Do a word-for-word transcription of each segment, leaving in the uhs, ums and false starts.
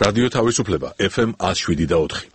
რადიო თავისუფლება ეფ ემ one oh seven და four.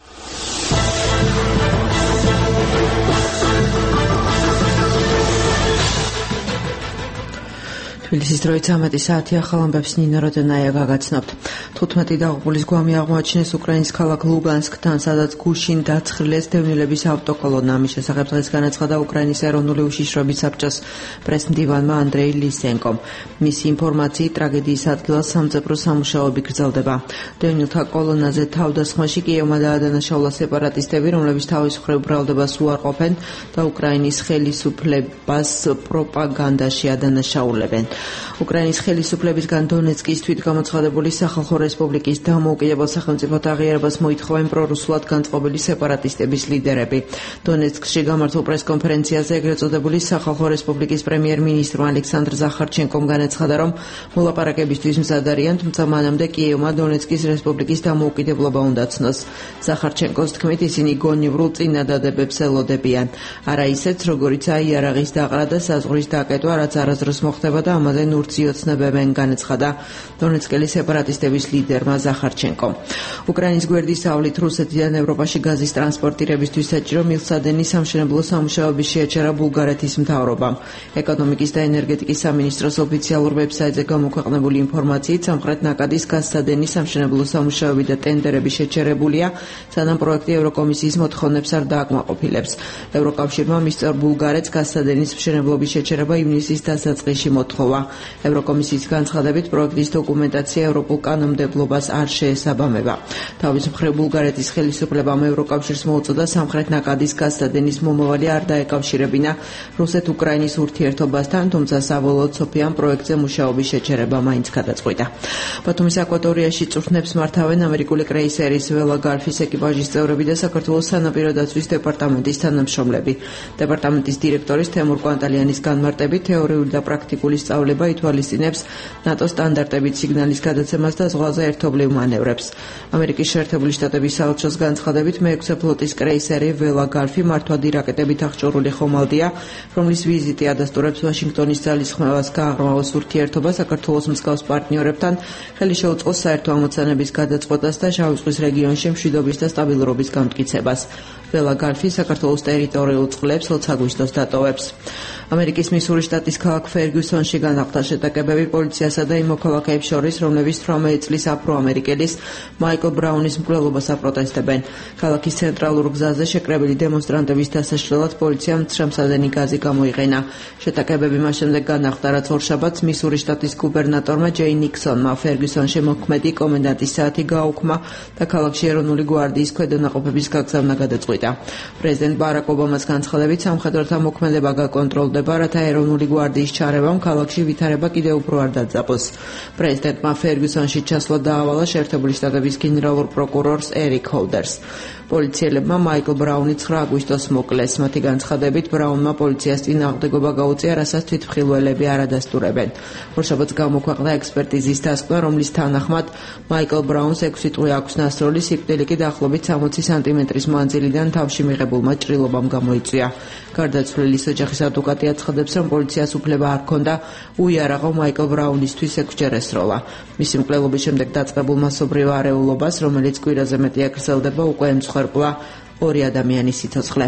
თბილისის დროით სამი საათი ახალ ამბებს ნინო როდენაია გაგაცნობთ. თხუთმეტი დაღუპულის გვამი აღმოაჩინეს უკრაინის ქალაქ ლუგანსკთან, სადაც გუშინ დაცხრილეს დევნილების ავტოკოლონა. ამის შესახებ დღეს განაცხადა უკრაინის ეროვნული უშიშროების საბჭოს პრეს-მდივანმა ანდრეი ლისენკომ. მისი ინფორმაციით, ტრაგედიის ადგილას სამწებრო სამუშაოები გრძელდება. დევნილთა კოლონაზე თავდასხმაში კიევმა დაადანაშაულა სეპარატისტები, რომლებიც თავის მხრივ ბრალდებას უარყოფენ და უკრაინის ხელისუფლებას პროპაგანდაში ადანაშაულებენ. უკრაინის ხელისუფლებისგან დონეცკის თვითგამოცხადებული სახალხო რესპუბლიკის დამოუკიდებელ სახელმწიფოთ აღიარებას მოითხოვენ პრორუსულად განწყობილი სეპარატისტების ლიდერები. დონეცკში გამართულ პრესკონფერენციაზე ეგრეთ წოდებული სახალხო რესპუბლიკის პრემიერ-მინისტრმა ალექსანდრ ზახარჩენკომ განაცხადა, რომ მოლაპარაკებისთვის მზად არიან, თუმცა მანამდე კიევმა დონეცკის რესპუბლიკის დამოუკიდებლობა უნდა ცნოს. ზახარჩენკოს თქმით, ისინი გონივრულ წინადადებებს ელოდებიან. არა ისეც, როგორიც აიარაღის დაყრა და საზღვრის დაკეტვა, რაც არასდროს მოხდება და ამაზე ნურცი ოცნებებენ, განაცხადა დონეცკელი სეპარატისტების ლიდერმა ზახარჩენკომ. უკრაინის გვერდის ავლით რუსეთიდან ევროპაში გაზის ტრანსპორტირებისთვის საჭირო მილსადენის სამშენებლო სამუშაოების შეაჩერა ბულგარეთის მთავრობამ. ეკონომიკის და ენერგეტიკის სამინისტროს ოფიციალურ ვებსაიტზე გამოქვეყნებული ინფორმაციით, სამხრეთ ნაკადის გაზსადენის სამშენებლო სამუშაოები და ტენდერები შეჩერებულია, სანამ პროექტი ევროკომისიის მოთხოვნებს არ დააკმაყოფილებს. ევროკავშირმა მისწორ ბულგარეთს გაზსადენის მშენებლობის შეჩერება ივნისის დასაწყისში მოთხოვა. ევროკომისიის განცხადებით, პროექტის დოკუმენტაცია ევროპულ კანონმდებლობას არ შეესაბამება. თავის მხრივ ბულგარეთის ხელისუფლებამ ევროკავშირს მოუწოდა სამხრეთ ნაკადის გაზსადენის მომავალი არ დაეკავშირებინა რუსეთ-უკრაინის ურთიერთობასთან, თუმცა საბოლოოდ სოფიამ პროექტზე მუშაობის შეჩერება მაინც გადაწყვიტა. ბათუმის აკვატორიაში წვრთნებს მართავენ ამერიკული კრეისერის ველა გარფის ეკიპაჟის წევრები და საქართველოს სანაპირო დაცვის დეპარტამენტის თანამშრომლები. დეპარტამენტის დირექტორის თემურ კვანტალიანის განმარტებით, თეორიული და პრაქტიკული სწავლება ითვალისწინებს ნატო სტანდარტებით სიგნალის გადაცემას და ზღვაზე ერთობლივ მანევრებს. ამერიკის შეერთებული შტატების საელჩოს განცხადებით, მეექვსე ფლოტის კრეისერი ველა გარფი მართვადი რაკეტებით აღჭურვილი ხომალდია, რომლის ვიზიტი ადასტურებს ვაშინგტონის ძალისხმევას გააღრმავოს ურთიერთობა საქართველოს მსგავს პარტნიორებთან, ხელი შეუწყოს საერთო ამოცანების გადაწყვეტას და შავი ზღვის რეგიონში მშვიდობის და სტაბილურობის გამტკიცებას. ველა გარფი საქართველოს ტერიტორიულ წყლებს ოც აგვისტოს დატოვებს. ამერიკის მისურის შტატის ქალაქ ფერგიუსონში განახლდა შეტაკებები პოლიციასა და იმ მოქალაქეებს შორის, რომლებიც თვრამეტი წლის აფრო-ამერიკელის მაიკლ ბრაუნის მკვლელობას აპროტესტებენ. ქალაქის ცენტრალურ გზაზე შეკრებილი დემონსტრანტების დასაშლელად პოლიციამ ცრემსადენი გაზი გამოიყენა. შეტაკებები მას შემდეგ განახლდა, რაც ორშაბათს მისურის შტატის გუბერნატორმა ჯეი ნიქსონმა ფერგიუსონში მოქმედი კომენდანტის საათი გააუქმა და ქალაქში ეროვნული გვარდიის ქვედანაყოფების გაგზავნა გადაწყვიტა. პრეზიდენტ ბარაკ ობამას განცხადებით, სამხედროთა მოქმედება გაკონტროლდება, რათა ეროვნული გვარდიის ჩარევამ ქალაქში ვითარება კიდევ უფრო არ დაძაბოს. პრეზიდენტმა ფერგიუსონში ჩასვლა დაავალა შეერთებული შტატების გენერალურ პროკურორს ერიკ ჰოლდერს. პოლიციელებმა მაიკლ ბრაუნი ცხრა აგვისტოს მოკლეს. მათი განცხადებით, ბრაუნმა პოლიციას წინააღმდეგობა გაუწია, რასაც თვითმხილველები არ ადასტურებენ. ორშაბათს გამოქვეყნდა ექსპერტიზის დასკვნა, რომლის თანახმად მაიკლ ბრაუნს ექვსი ტყვია აქვს ნასროლი, სიკვდილი კი დაახლოებით სამოცი სანტიმეტრის მანძილიდან თავში მიღებულმა ჭრილობამ გამოიწვია. გარდაცვლილის ოჯახის ადვოკატი აცხადებს, რომ პოლიციას უფლება არ ჰქონდა უიარაღო მაიკლ ბრაუნისთვის ექვსჯერ ესროლა. მისი მკვლელობის შემდეგ დაწყებულ მასობრივ არეულობას, რომელიც კვირაზე მეტი აგრძელდება, უკვე ემსხვერპლა ორი ადამიანის სიცოცხლე.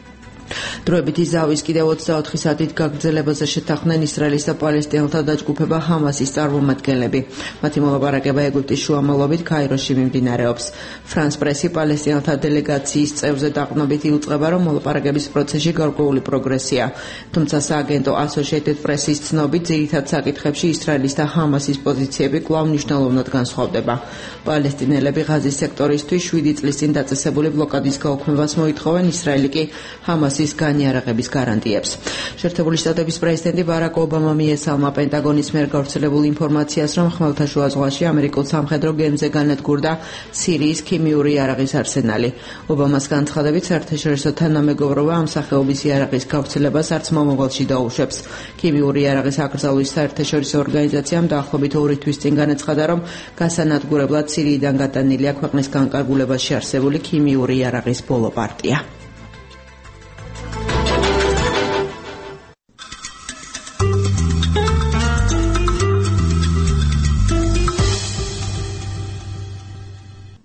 დროებითი ზავის კიდევ ოცდაოთხი საათით გაგრძელებაზე შეთანხმდნენ ისრაელის და პალესტინელთა დაჯგუფება ჰამასის წარმომადგენლები. მათი მოლაპარაკება ეგვიპტის შუამავლობით ქაიროში მიმდინარეობს. ფრანს პრესი პალესტინელთა დელეგაციის წევრზე დაყრდნობით იუწყება, რომ მოლაპარაკების პროცესში გარკვეული პროგრესია. თუმცა სააგენტო Associated Press-ის ცნობით, ძირითად საკითხებში ისრაელის და ჰამასის პოზიციები კვლავ მნიშვნელოვნად განსხვავდება. პალესტინელები ღაზის სექტორისთვის შვიდი წლის წინ დაწესებული ბლოკადის გაუქმებას მოითხოვენ, ისრაელი კი ჰამასის განიარაღების გარანტიებს. შეერთებული შტატების პრეზიდენტი ბარაკ ობამა მიესალმა პენტაგონის მიერ გავრცელებულ ინფორმაციას, რომ ხმელთაშუა ზღვაში ამერიკულ სამხედრო გემზე განადგურდა სირიის ქიმიური იარაღის არსენალი. ობამას განცხადებით, საერთაშორისო თანამეგობრობა ამ სახეობის იარაღის გავრცელებას არც მომავალში დაუშვებს. ქიმიური იარაღის აკრძალვის საერთაშორისო ორგანიზაციამ დაახლოებით ორი თვის წინ განაცხადა, რომ გასანადგურებლად სირიიდან გატანილია ქვეყნის განკარგულებაში არსებული ქიმიური იარაღის ბოლო პარტია.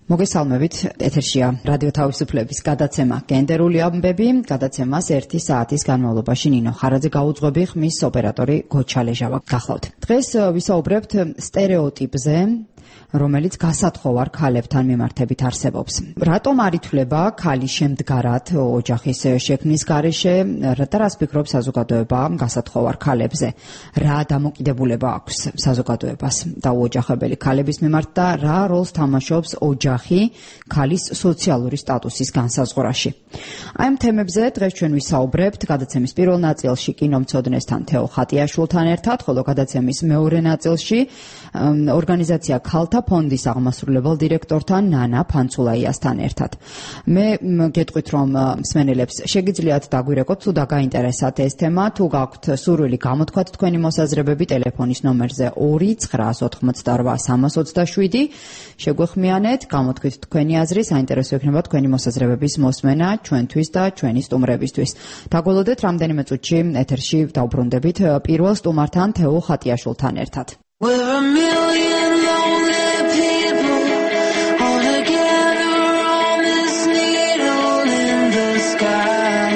მოგესალმებით, ეთერშია რადიო თავისუფლების გადაცემა გენდერული ამბები, გადაცემას ერთი საათის განმავლობაში ნინო ხარაძე გაუძღვები, ხმის ოპერატორი გოჩალეჟავა. გახლავთ. დღეს ვისაუბრებთ სტერეოტიპზე, რომელიც გასათხოვარ ქალებთან მიმართებით არსებობს. რატომ არ ითვლება ქალი შემდგარად ოჯახის შექმნის გარეშე და რას ფიქრობს საზოგადოება გასათხოვარ ქალებზე? რა დამოკიდებულება აქვს საზოგადოებას დაუოჯახებელი ქალების მიმართ და რა როლს თამაშობს ოჯახი ქალის სოციალური სტატუსის განსაზღვრაში? აი ამ თემებზე დღეს ჩვენ ვისაუბრებთ გადაცემის პირველ ნაწილში კინომცოდნესთან თეო ხატიაშვილთან ერთად, ხოლო გადაცემის მეორე ნაწილში ორგანიზაცია ქალთა ფონდის აღმასრულებელ დირექტორთან ნანა ფანცულაიასთან ერთად. მე გეტყვით, რომ მსმენელებს შეგიძლიათ დაგვირეკოთ თუ დაგაინტერესათ ეს თემა, თუ გაქვთ სურვილი გამოთქვათ თქვენი მოსაზრებები ტელეფონის ნომერზე ორი ცხრაას ოთხმოცდარვა სამას ოცდაშვიდი, შეგვეხმიანეთ, გამოთქვით თქვენი აზრი, საინტერესო იქნება თქვენი მოსაზრებების მოსმენა ჩვენთვის და ჩვენი სტუმრებისთვის. დაგველოდეთ რამდენიმე წუთში ეთერში დავბრუნდებით პირველ სტუმართან თეო ხატიაშვილთან ერთად. We're a million lonely people all together on this needle in the sky,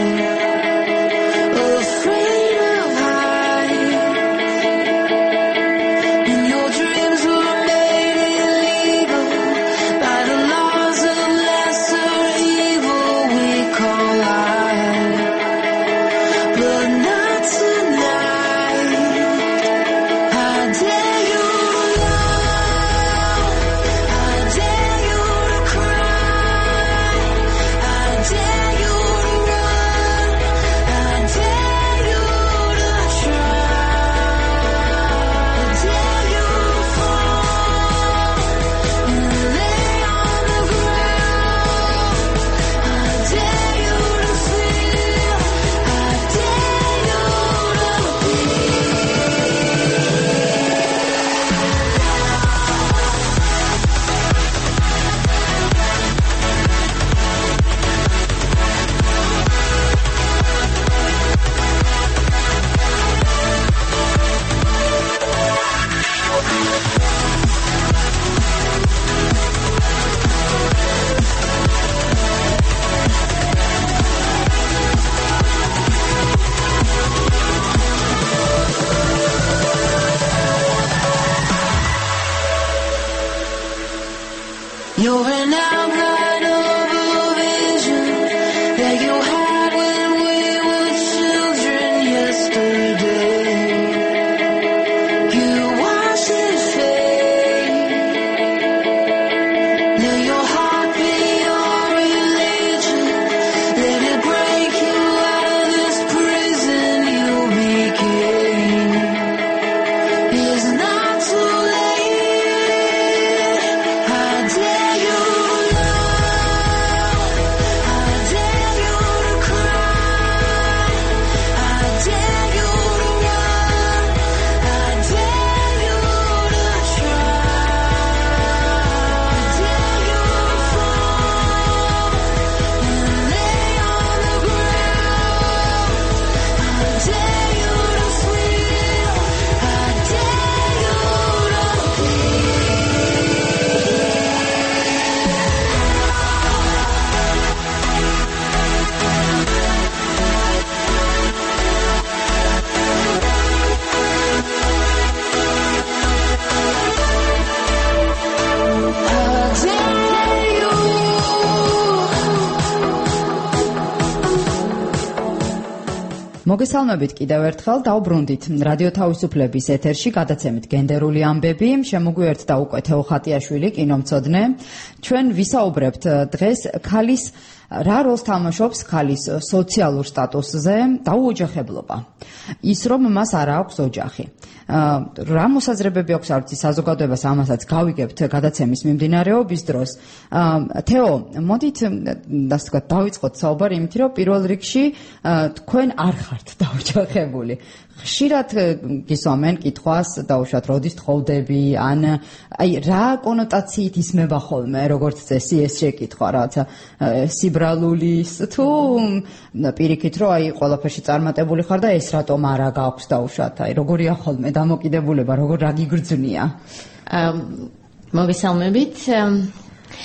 afraid of heights, and your dreams were made illegal by the laws of lesser evil we call life, but not tonight. I dare You're an outline of a vision that you had when we were children yesterday. You watched it fade. Let your heart be your religion. Let it break you out of this prison you became. It's not too late. I dare you. მოგესალმებით კიდევ ერთხელ, დავბრუნდით რადიო თავისუფლების ეთერში გადაცემით გენდერული ამბები. შემოგვიერთდა უკვე თეო ხატიაშვილი, კინომცოდნე. ჩვენ ვისაუბრებთ დღეს ქალის რა როლს თამაშობს ქალის სოციალურ სტატუსზე დაუოჯახებლობა. ის რომ მას არ აქვს ოჯახი. რა მოსაზრებები აქვს არც საზოგადოებას ამასაც გავიგებთ გადაცემის მიმდინარეობის დროს. თეო, მოდით ასე ვთქვათ, დავიწყოთ საუბარი იმით, რომ პირველ რიგში თქვენ არ ხართ დაოჯახებული. ხშირად გისვამენ კითხვას დაუშვათ როდის თხოვდები, ან აი რა კონოტაციით ისმება ხოლმე, როგორც წესი ეს შეკითხვა, რაცა სიბრალულის თუ პირიქით რომ აი ყველაფერში წარმატებული ხარ და ეს რატომ არა გაქვს დაუშვათ, აი როგორია ხოლმე დამოკიდებულება, როგორ რა გიგრძნია? მოგესალმებით.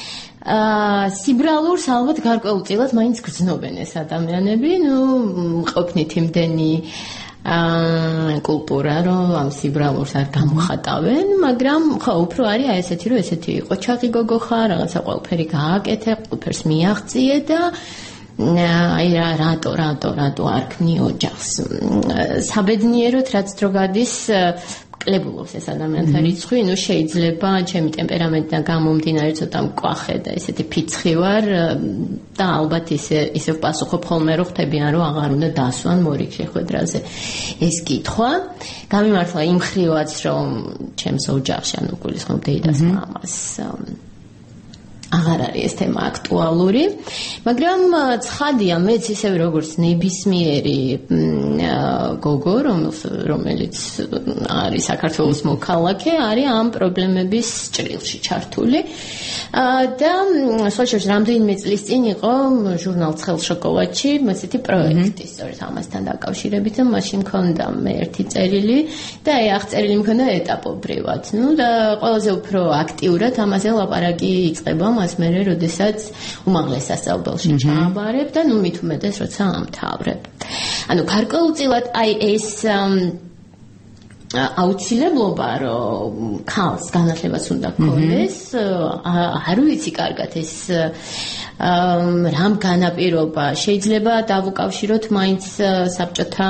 აა სიბრალურს ალბათ გარკვეულწილად მაინც გრძნობენ ეს ადამიანები, ნუ ყოფნით იმდენი აა კულტურა რომ ამ სიბრალურს არ გამოხატავენ, მაგრამ ხო უფრო არის აი ესეთი რომ ესეთი იყო ჩაღი გოგო ხარ, რაღაცა ყველაფერი გააკეთე, ყველაფერს მიაღწიე და აი რა რატო რატო რატო არ ქმნი ოჯახს. საბედნიეროდ რაც დრო გადის კლებულობს ეს ადამიანთა რიცხვი, ნუ შეიძლება ჩემი ტემპერამენტიდან გამომდინარე ცოტა მკვახე და ესეთი ფიცხი ვარ და ალბათ ისე ისე პასუხობ ხოლმე რომ ხვდებიან რომ აღარ უნდა დასვან მორიგ შეხვედრაზე ეს კითხვა. გამიმართლა იმ ხრივაც რომ ჩემს ოჯახში ანუ გულისხმობ დედას მამას აღარ არის ეს თემა აქტუალური, მაგრამ ცხადია მეც ისევ როგორც ნებისმიერი გოგო, რომელიც არის საქართველოს მოქალაქე, არის ამ პრობლემების ჭრილში ჩართული. და სოციალურ რამდენიმე წლის წინ იყო ჟურნალ ცხელ შოკოლადში ესეთი პროექტი, სწორედ ამასთან დაკავშირებით, და მაშინ მქონდა მე ერთი წერილი და აი აღწერილი მქონდა ეტაპობრივად. ნუ და ყველაზე უფრო აქტიურად ამაზე ლაპარაკი იწყება მას მერე, როდესაც უმაღლეს სასწავლებელში ჩააბარებ და ნუ მით უმეტეს როცა ამთავრებ. ანუ გარკვეულწილად აი ეს აუცილებლობა რომ ქალს განათლებას უნდა ჰქონდეს, არ ვიცი კარგად ეს რამ განაპირობა, შეიძლება დავუკავშიროთ მაინც საბჭოთა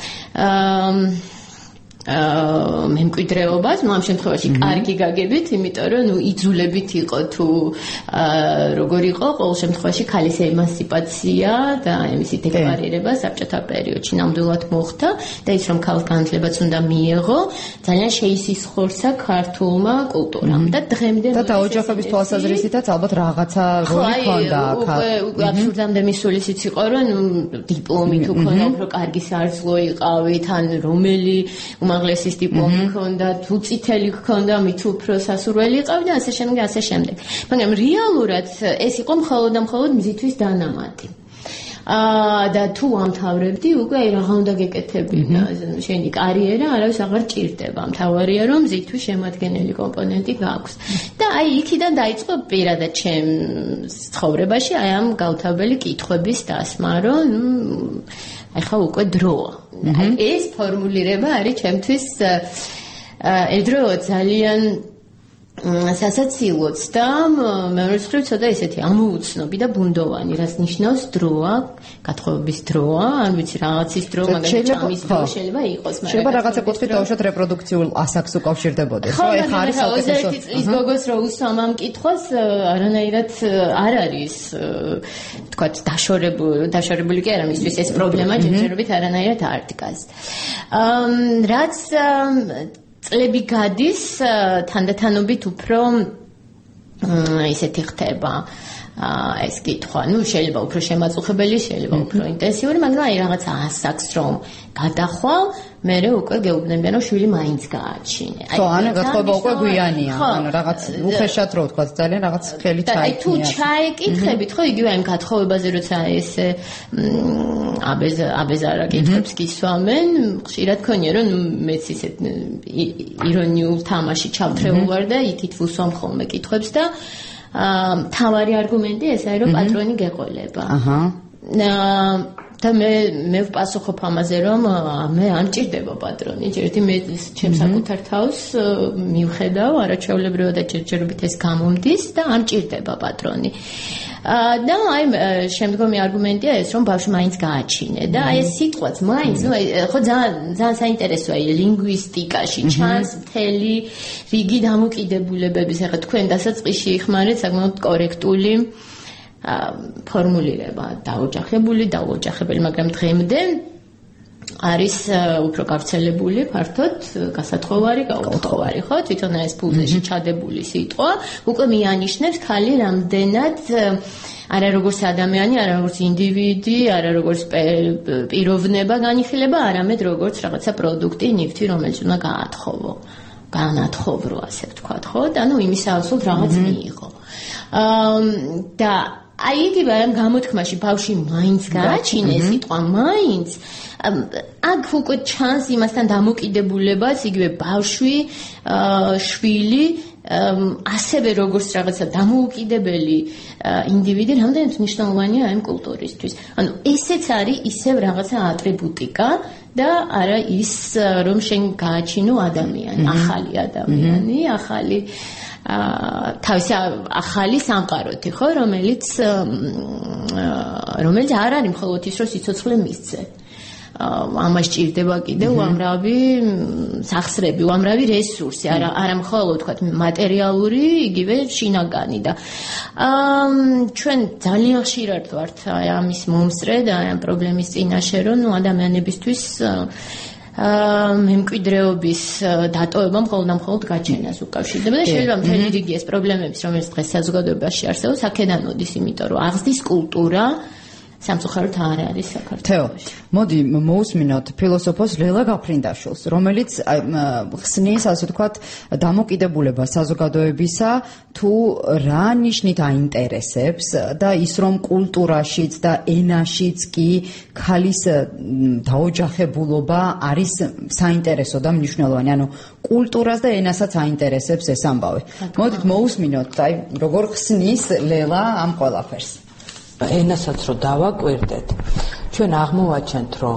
მემკვიდრეობას, ნუ ამ შემთხვევაში კარგი გაგებით, იმიტომ რომ ნუ იძულებით იყო თუ როგორ იყო, ყოველ შემთხვევაში ქალის ემანსიპაცია და მისი დეკლარირება საბჭოთა პერიოდში ნამდვილად მოხდა და ის რომ ქალს განათლებაც უნდა მიეღო, ძალიან შეისისხორსა ქართულმა კულტურამ და დღემდე და დაოჯახების თვალსაზრისითაც ალბათ რაღაცა როლი ჰქონდა აქ. უკვე აბსურდამდე მისულის იცი იყო, რომ დიპლომი თუ ქონდა, უფრო კარგი სარძლო იყავით, ან რომელი უმაღლესის დიპლომი ჰქონდა, თუ წითელი ჰქონდა, მით უფრო სასურველი იყავდა, ასე შემდეგ, ასე შემდეგ. მაგრამ რეალურად ეს იყო მხოლოდ და მხოლოდ მზისთვის დანამატი. აა და თუ ამთავრებდი, უკვე აი რაღა უნდა გეკეთებინა, შენი კარიერა არავის აღარ ჭირდება. მთავარია რომ მზისთვის შემადგენელი კომპონენტი გაქვს. და აი იქიდან დაიწყო პირადად ჩემს ცხოვრებაში აი ამ გაუთავებელი კითხვების დასმა, რომ აი ხა უკვე დროა. აი ეს ფორმულირება არის ჩემთვის ერთდროულად ძალიან სასაცილოც და მეორე მხრივ ცოტა ესეთი ამოუცნობი და ბუნდოვანი, რაც ნიშნავს დროა, გათხოვების დროა, არ ვიცი რაღაცის დრო, მაგალითად ჭამის დრო შეიძლება იყოს, მაგრამ შეიძლება რაღაცა კუთხით დავუშვათ რეპროდუქციულ ასაკს უკავშირდებოდეს, ხო, ეხლა არის ოცდაერთი წლის გოგოს რო უსვამ ამ კითხვას, არანაირად არ არის თქვათ დაშორებული, დაშორებული კი არა, მისთვის ეს პრობლემა ჯერჯერობით არანაირად არ დგას. რაც წლები გადის, თანდათანობით უფრო ისეთი ხდება ეს კითხვა. ნუ შეიძლება უფრო შემაწუხებელი, შეიძლება უფრო ინტენსიური, მაგრამ აი რაღაცა ასაკს რომ გადახვალ, მერე უკვე გეუბნებიან, რომ შვილი მაინც გააჩინე. ხო, ანუ გათხოვება უკვე გვიანია, ანუ რაღაც უხეშად რო ვთქვა, ძალიან რაღაც ხელი ჩაიქნია. აი თუ ჩაეკითხებით, ხო, იგივე ამ გათხოვებაზე როცა ესე აბეზა აბეზარა კითხებს გისვამენ, ხშირად ქონია, რომ მეც ისეთ ირონიულ თამაში ჩავთრეულ ვარ და იქით ვუსვამ ხოლმე კითხვებს და მთავარი არგუმენტი ესაა, რომ პატრონი გეყოლება. აჰა. და მე მე ვპასუხობ ამაზე, რომ მე არ მჭირდება პატრონი, ჯერდი მე ჩემს საკუთარ თავს მივხედავ, არაჩვეულებრივად და ჯერჯერობით ეს გამომდის და არ მჭირდება პატრონი. და აი შემდგომი არგუმენტია ეს, რომ ბავშვი მაინც გააჩინე და აი ეს სიტყვაც მაინც, ნუ ხო ძალიან ძალიან საინტერესოა ლინგვისტიკაში ჩანს მთელი რიგი დამოკიდებულებების, ახლა თქვენ დასაწყისში იხმარეთ საკმაოდ კორექტული ფორმულირება, დაოჯახებული, დაოჯახებელი, მაგრამ დღემდე არის უფრო გავრცელებული ფართოდ გასათხოვარი, გაუთხოვარი, ხო? თვითონ ეს ფულზეში ჩადებული სიტყვა უკვე მიანიშნებს ხალი რამდენად არა როგორც ადამიანი, არა როგორც ინდივიდი, არა როგორც პიროვნება განიხილება, არამედ როგორც რაღაცა პროდუქტი, ნივთი, რომელიც უნდა გაათხოვო, განათხოვრო, ასე ვთქვათ, ხო? და ნუ იმის ასულ რაღაც მიიღო. და აი იგივე ამ გამოთქმაში ბავშვი მაინც გააჩინე სიტყვა მაინც აქ უკვე ჩანს იმასთან დამოკიდებულებაც იგივე ბავშვი შვილი ასევე როგორც რაღაცა დამოუკიდებელი ინდივიდი, რამდენიც მნიშვნელოვანია ამ კულტურისთვის. ანუ ესეც არის ისევ რაღაცა ატრიბუტიკა და არა ის რომ შენ გააჩინო ადამიანი, ახალი ადამიანი, ახალი თავისი ახალი სამყაროთი, ხო, რომელიც რომელიც არ არის მხოლოდ ის, რომ სიცოცხლე მისცე. ამას ჭირდება კიდე უამრავი სახსრები, უამრავი რესურსი, არა არა მხოლოდ თქვა მატერიალური, იგივე შინაგანი და ჩვენ ძალიან ხშირად ვართ ამის მომსწრე და ამ პრობლემის წინაშე, რომ ნუ ადამიანებისთვის მემკვიდრეობის დატოვება მხოლოდ და მხოლოდ გაჩენას უკავშირდება და შეიძლება მთელი რიგი ეს პრობლემების, რომელიც დღეს საზოგადოებაში არსებობს, აქედან მოდის, იმიტომ რომ აღზრდის კულტურა სამწუხაროდ არ არის საქართველოში. თეო, მოდი მოусმინოთ ფილოსოფოს ლელა გაფრინდაშვილს, რომელიც ხსნის, ასე ვთქვათ, დამოკიდებულება საზოგადოებისა თუ რა ნიშნით აინტერესებს და ის რომ კულტურაშიც და ენაშიც კი ქალის დაოჯახებულობა არის საინტერესო და მნიშვნელოვანი. ანუ კულტურას და ენასაც აინტერესებს ეს ამბავი. მოდით მოусმინოთ, აი, როგორ ხსნის ლელა ამ ყველაფერს. ენასაც რო დავაკვირდეთ, ჩვენ აღმოვაჩენთ, რომ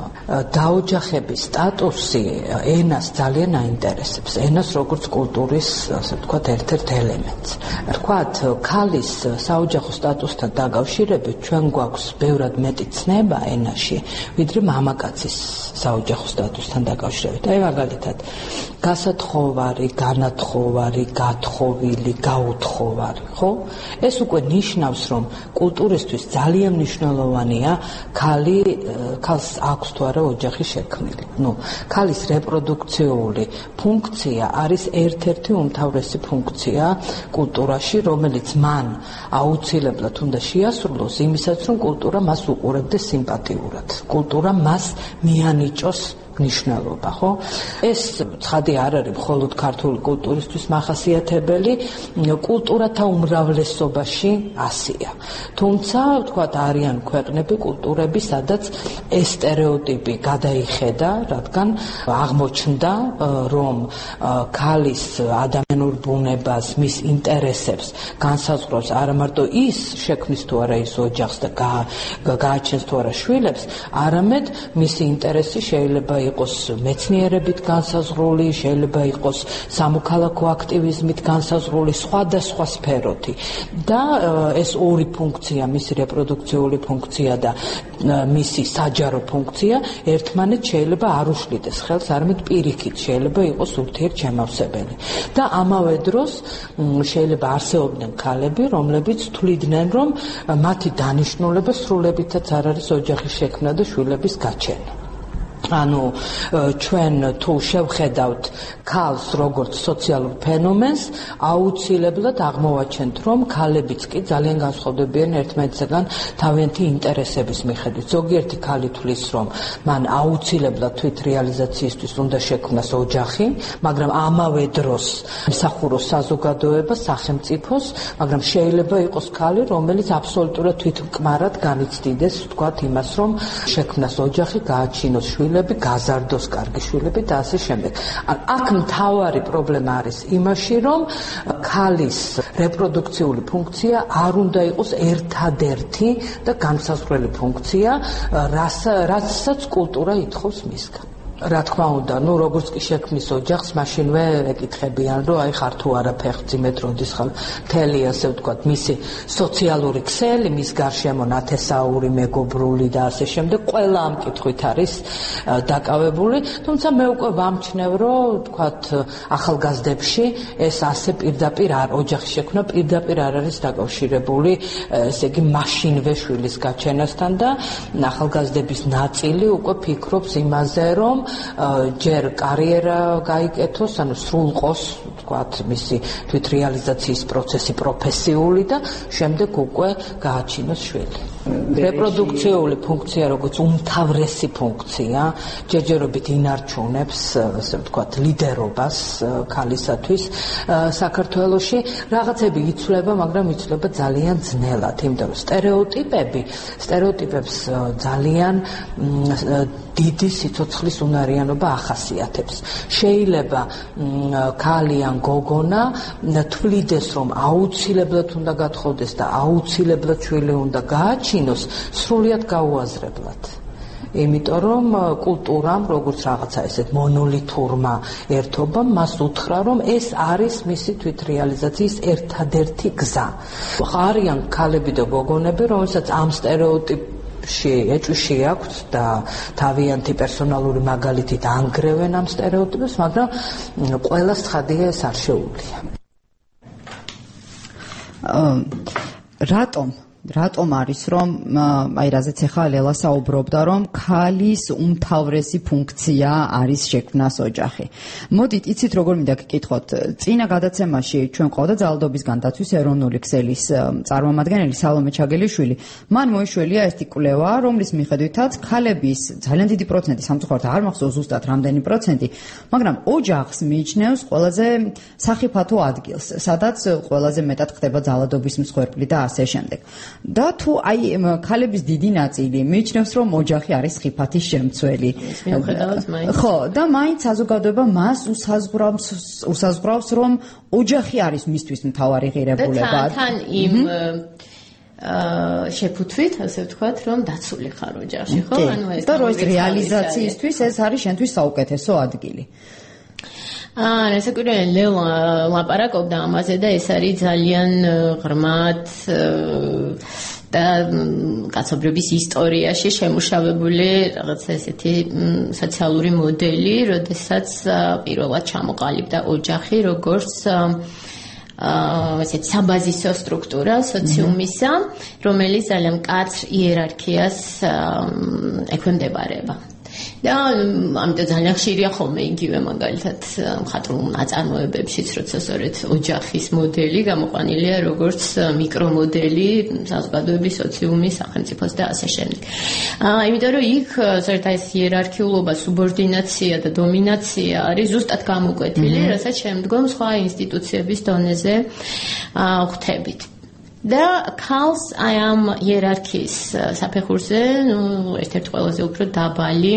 დაოჯახების სტატუსი ენას ძალიან აინტერესებს. ენას როგორც კულტურის, ასე ვთქვათ, ერთ-ერთ ელემენტს. ვთქვათ, ქალის საოჯახო სტატუსთან დაკავშირებით ჩვენ გვაქვს ბევრად მეტი ცნება ენაში, ვიდრე მამაკაცის საოჯახო სტატუსთან დაკავშირებით. აი მაგალითად, გასათხოვარი, განათხოვარი, გათხოვილი, გაუთხოვარი, ხო? ეს უკვე ნიშნავს, რომ კულტურისთვის ძალიან მნიშვნელოვანია ქალი, ქალს აქვს თუ არა ოჯახი შექმნილი. ნუ, ქალის რეპროდუქციული ფუნქცია არის ერთ-ერთი უმთავრესი ფუნქცია კულტურაში, რომელიც მან აუცილებლად უნდა შეასრულოს იმისაც, რომ კულტურა მას უყურებდეს სიმპათიურად. კულტურა მას მიანიჭოს ნიშნულობა, ხო? ეს ცხადი არ არის მხოლოდ ქართული კულტურისთვის მახასიათებელი, კულტურათა უმრავლესობაში ასია. თუმცა, ვთქვათ, არიან ქვეყნები, კულტურები, სადაც ეს სტერეოტიპი გადაიხედა, რადგან აღმოჩნდა, რომ ქალის ადამიანურ ბუნებას, მის ინტერესებს განსაზღვრავს არა მარტო ის შექმნის თუ არა ის ოჯახს და გააჩენს თუ არა შვილებს, არამედ მისი ინტერესი შეიძლება იყოს მეცნიერებით განსაზღვრული, შეიძლება იყოს სამოქალაქო აქტივიზმით განსაზღვრული, სხვადასხვა სფეროთი. და ეს ორი ფუნქცია, მისი რეპროდუქციული ფუნქცია და მისი საჯარო ფუნქცია, ერთმანეთს შეიძლება არ უშლიდეს ხელს, არამედ პირიქით შეიძლება იყოს ურთიერთშემავსებელი. და ამავე დროს შეიძლება არსებობდნენ ქალები, რომლებიც თვლიდნენ, რომ მათი დანიშნულება სრულებითაც არ არის ოჯახის შექმნა და შვილების გაჩენა. ანუ ჩვენ თუ შევხედავთ ქალს როგორც სოციალურ ფენომენს, აუცილებლად აღმოვაჩენთ, რომ ქალებიც კი ძალიან განსხვავდებიან ერთმანეთისგან თავიანთი ინტერესების მიხედვით. ზოგიერთი ქალი თვლის, რომ მან აუცილებლად თვითრეალიზაციისთვის უნდა შექმნას ოჯახი, მაგრამ ამავე დროს მსახუროს საზოგადოება, სახელმწიფოს, მაგრამ შეიძლება იყოს ქალი, რომელიც აბსოლუტურად თვითმკმარად განიცდიდეს, ვთქვათ, იმას, რომ შექმნას ოჯახი, გააჩინოს შვილები, გაზარდოს კარგი შვილები და ასე შემდეგ. აქ მთავარი პრობლემა არის იმაში, რომ ქალის რეპროდუქციული ფუნქცია არ უნდა იყოს ერთადერთი და განსაზღვრელი ფუნქცია, რასაც კულტურა ითხოვს მისგან. რა თქმა უნდა, ნუ როგორც კი შექმნის ოჯახს, მაშინვე ეკითხებიან, რომ აი ხარ თუ არა ფეხმძიმედ როდის ხარ, მთელი ასე ვთქვათ, მისი სოციალური ქსელი, მის გარშემო ნათესაური, მეგობრული და ასე შემდეგ, ყველა ამ კითხვით არის დაკავებული, თუმცა მე უკვე ვამჩნევ, რომ ვთქვათ, ახალგაზრდებში ეს ასე პირდაპირ არ ოჯახის შექმნა პირდაპირ არ არის დაკავშირებული, ესე იგი, მაშინვე შვილის გაჩენასთან და ახალგაზრდების ნაწილი უკვე ფიქრობს იმაზე, რომ ჯერ კარიერა გაიკეთოს, ანუ სრულყოს, ვთქვათ, მისი თვითრეალიზაციის პროცესი პროფესიული და შემდეგ უკვე გააჩინოს შვილი. რეპროდუქციული ფუნქცია, როგორც უმთავრესი ფუნქცია, ჯერჯერობით ინარჩუნებს, ასე ვთქვათ, ლიდერობას ქალისათვის საქართველოში. რაღაცები იცვლება, მაგრამ იცვლება ძალიან ძნელად, იმიტომ რომ სტერეოტიპები, სტერეოტიპებს ძალიან დიდი სიცოცხლის უნარიანობა ახასიათებს. შეიძლება ქალი ან გოგონა თვლიდეს, რომ აუცილებლად უნდა გათხოვდეს და აუცილებლად შვილი უნდა გააჩინოს, სრულიად გაუაზრებლად. იმიტომ რომ კულტურამ, როგორც რაღაცა ესეთ მონოლითურმა ერთობამ, მას უთხრა, რომ ეს არის მისი თვითრეალიზაციის ერთადერთი გზა. არიან ქალები და გოგონები, რომელსაც ამ სტერეოტიპ ეჭვში აქვთ და თავიანთი პერსონალური მაგალითით ანგრევენ ამ სტერეოტიპებს, მაგრამ ყველას ცხადია ეს არ შეუძლია. რატომ რატომ არის რომ აი რაზეც ახლა ლელა საუბრობდა რომ ქალის უმთავრესი ფუნქცია არის შექმნას ოჯახი. მოდით იცით როგორ მინდა გკითხოთ, წინა გადაცემაში ჩვენ ყავდა ძალადობისგან დაცვის ეროვნული ქსელის წარმომადგენელი სალომე ჩაგელიშვილი. მან მოიშველია ერთი კვლევა, რომლის მიხედვითაც ქალების ძალიან დიდი პროცენტი, სამწუხაროდ არ მახსოვს ზუსტად რამდენი პროცენტი, მაგრამ ოჯახს მიიჩნევს ყველაზე სახიფათო ადგილს, სადაც ყველაზე მეტად ხდება ძალადობის მსხვერპლი და ასე შემდეგ. და თუ აი ქალების დიდი ნაწილი მიიჩნევს რომ ოჯახი არის ხიფათის შემცველი. ხო, და მაინც საზოგადოება მას უსაზღვრავს უსაზღვრავს რომ ოჯახი არის მისთვის მთავარი ღირებულება. და თან იმ შეფუთვით, ასე ვთქვათ, რომ დაცული ხარ ოჯახში, ხო? ანუ ეს და რო ეს რეალიზაციისთვის ეს არის შენთვის საუკეთესო ადგილი. აა, რასაკვირველია, ლელა ლაპარაკობდა ამაზე და ეს არის ძალიან ღრმად და კაცობრიობის ისტორიაში შემუშავებული რაღაცა ესეთი სოციალური მოდელი, როდესაც პირველად ჩამოყალიბდა ოჯახი, როგორც აა, ესეთი საბაზისო სტრუქტურა სოციუმისა, რომელიც ძალიან მკაცრ იერარქიას ექვემდებარება. და ამიტომ ძალიან ხშირია ხოლმე იგივე მაგალითად მხატვრულ ნაწარმოებებშიც, როცა სწორედ ოჯახის მოდელი გამოყვანილია როგორც მიკრომოდელი საზოგადოების, სოციუმის, სახელმწიფოს და ასე შემდეგ. აა, იმიტომ რომ იქ სწორედ ეს იერარქიულობა, სუბორდინაცია და დომინაცია არის ზუსტად გამოკვეთილი, რასაც შემდგომ სხვა ინსტიტუციების დონეზე აა ხვდებით. და ქალს აი ამ იერარქიის საფეხურზე, ნუ ერთ-ერთი ყველაზე უფრო დაბალი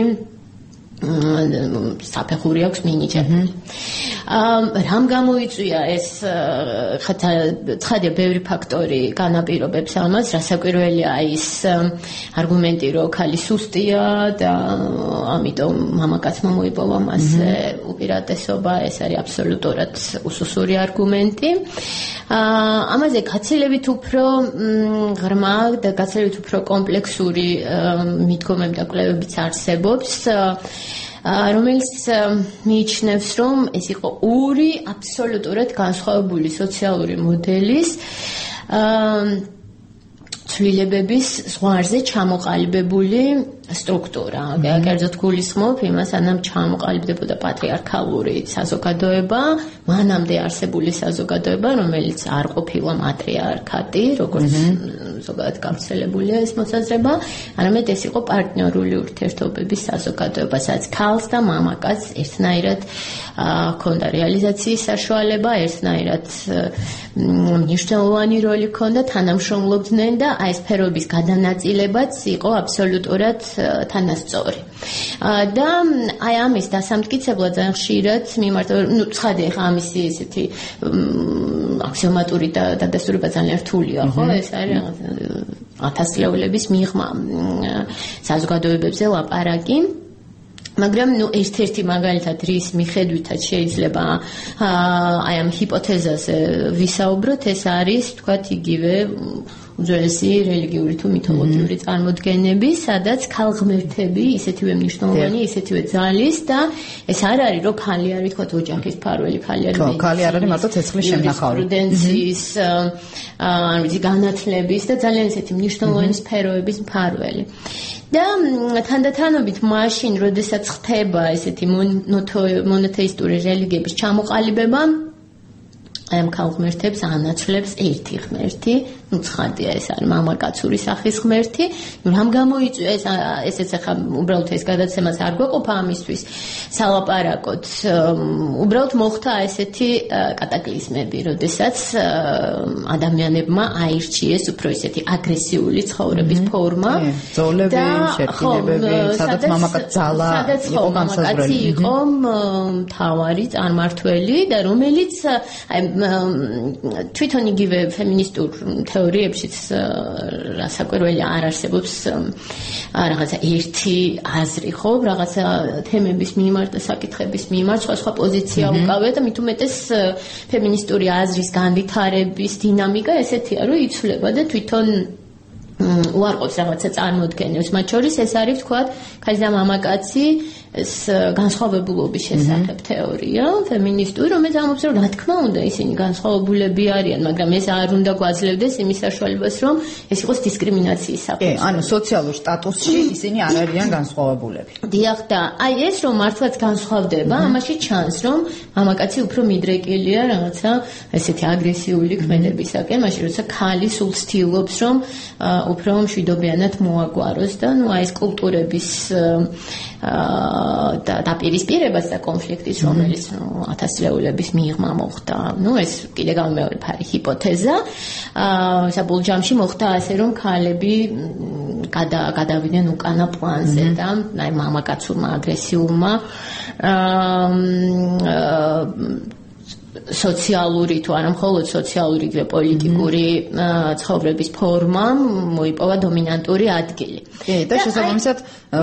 საფეხური აქვს მინიჭებული. რამ გამოიწვია ეს ცხადია ბევრი ფაქტორი განაპირობებს ამას, რასაკვირველია ის არგუმენტი, რომ ქალი სუსტია და ამიტომ მამაკაცმა მოიპოვა მასზე უპირატესობა, ეს არის აბსოლუტურად უსუსური არგუმენტი. ამაზე გაცილებით უფრო ღრმა და გაცილებით უფრო კომპლექსური მიდგომები და კვლევებიც არსებობს, რომელიც მიიჩნევს, რომ ეს იყო ორი აბსოლუტურად განსხვავებული სოციალური მოდელის ცვლილებების ზღვარზე ჩამოყალიბებული სტრუქტურა. კერძოდ გულისხმობ იმას, ანამ ჩამოყალიბდებოდა პატრიარქალური საზოგადოება, მანამდე არსებული საზოგადოება, რომელიც არ ყოფილა მატრიარქატი, როგორც ზოგადად გავრცელებულია ეს მოსაზრება, არამედ ეს იყო პარტნიორული ურთიერთობების საზოგადოება, სადაც ქალს და მამაკაცს ერთნაირად ჰქონდა რეალიზაციის საშუალება, ერთნაირად მნიშვნელოვანი როლი ჰქონდა, თანამშრომლობდნენ და აი ეს სფეროების გადანაწილებაც იყო აბსოლუტურად თანასწორი. და აი ამის დასამტკიცებლად ძალიან ხშირად მიმართა, ნუ ცხადია ხა ამისი ესეთი აქსიომატური და დადასტურება ძალიან რთულია, ხო? ეს არის ათასწლეულების მიღმა საზოგადოებებზე ლაპარაკი. მაგრამ ნუ ერთ-ერთი მაგალითად რის მიხედვითაც შეიძლება აი ამ ჰიპოთეზაზე ვისაუბროთ, ეს არის თქვათ იგივე უძველესი რელიგიური თუ მითოლოგიური წარმოდგენები, სადაც ქალღმერთები ისეთივე მნიშვნელოვანი, ისეთივე ძალის და ეს არ არის რომ ქალი არის თქვათ ოჯახის მფარველი, ქალი არის ქალი არ არის მარტო ცეცხლის შემნახავი. პრუდენციის, ანუ ის განათლების და ძალიან ესეთი მნიშვნელოვანი სფეროების მფარველი. და თანდათანობით მაშინ, როდესაც ხდება ესეთი მონოთეისტური რელიგიების ჩამოყალიბება, აი ამ ქალღმერთებს ანაცვლებს ერთი ღმერთი, ცხადია ეს არის მამაკაცური სახის ღმერთი, რამ გამოიწვია ეს ესეც ახლა უბრალოდ ეს გადაცემაც არ გვეყოფა ამისთვის სალაპარაკოთ. უბრალოდ მოხდა ესეთი კატაკლიზმები, როდესაც ადამიანებმა აირჩიეს უფრო ესეთი აგრესიული ცხოვრების ფორმა ძოლები, შერკინებები, სადაც მამაკაც ძალა იყო განსაზღვრელი. იყო მთავარი წარმართველი და რომელიც თვითონ იგივე ფემინისტურ თეორიებშიც რასაკვირველია არ არსებობს რაღაცა ერთი აზრი, ხო, რაღაცა თემების მიმართ და საკითხების მიმართ სხვა სხვა პოზიცია უკავია და მით უმეტეს ფემინისტური აზრის განვითარების დინამიკა ესეთია, რომ იცვლება და თვითონ უარყოფს რაღაცა წარმოდგენებს. მათ შორის ეს არის თქვათ ქალი და მამაკაცი ეს განსხვავებულობის შესახებ თეორია ფემინისტური, რომელიც ამბობს, რომ რა თქმა უნდა ისინი განსხვავებულები არიან, მაგრამ ეს არ უნდა გვაძლევდეს იმის საშუალებას, რომ ეს იყოს დისკრიმინაციის საფუძველი. კი, ანუ სოციალურ სტატუსში ისინი არ არიან განსხვავებულები. დიახ და აი ეს რომ მართლაც განსხვავდება, ამაში ჩანს, რომ მამაკაცი უფრო მიდრეკილია რაღაცა ესეთი აგრესიული ქმედებისაკენ, მაშინ როცა ქალი სულ ცდილობს, რომ უფრო მშვიდობიანად მოაგვაროს და ნუ აი ეს კულტურების და დაპირისპირებას და კონფლიქტის, რომელიც ათასწლეულების მიღმა მოხდა. ნუ ეს კიდე გამეორფარი ჰიპოთეზა. აა საბოლოო ჯამში მოხდა ასე, რომ ქალები გადავიდნენ უკანა პლანზე და აი მამაკაცურმა აგრესიულმა აა სოციალური თუ არა მხოლოდ სოციალური და პოლიტიკური ცხოვრების ფორმა მოიპოვა დომინანტური ადგილი. კი, და შესაბამისად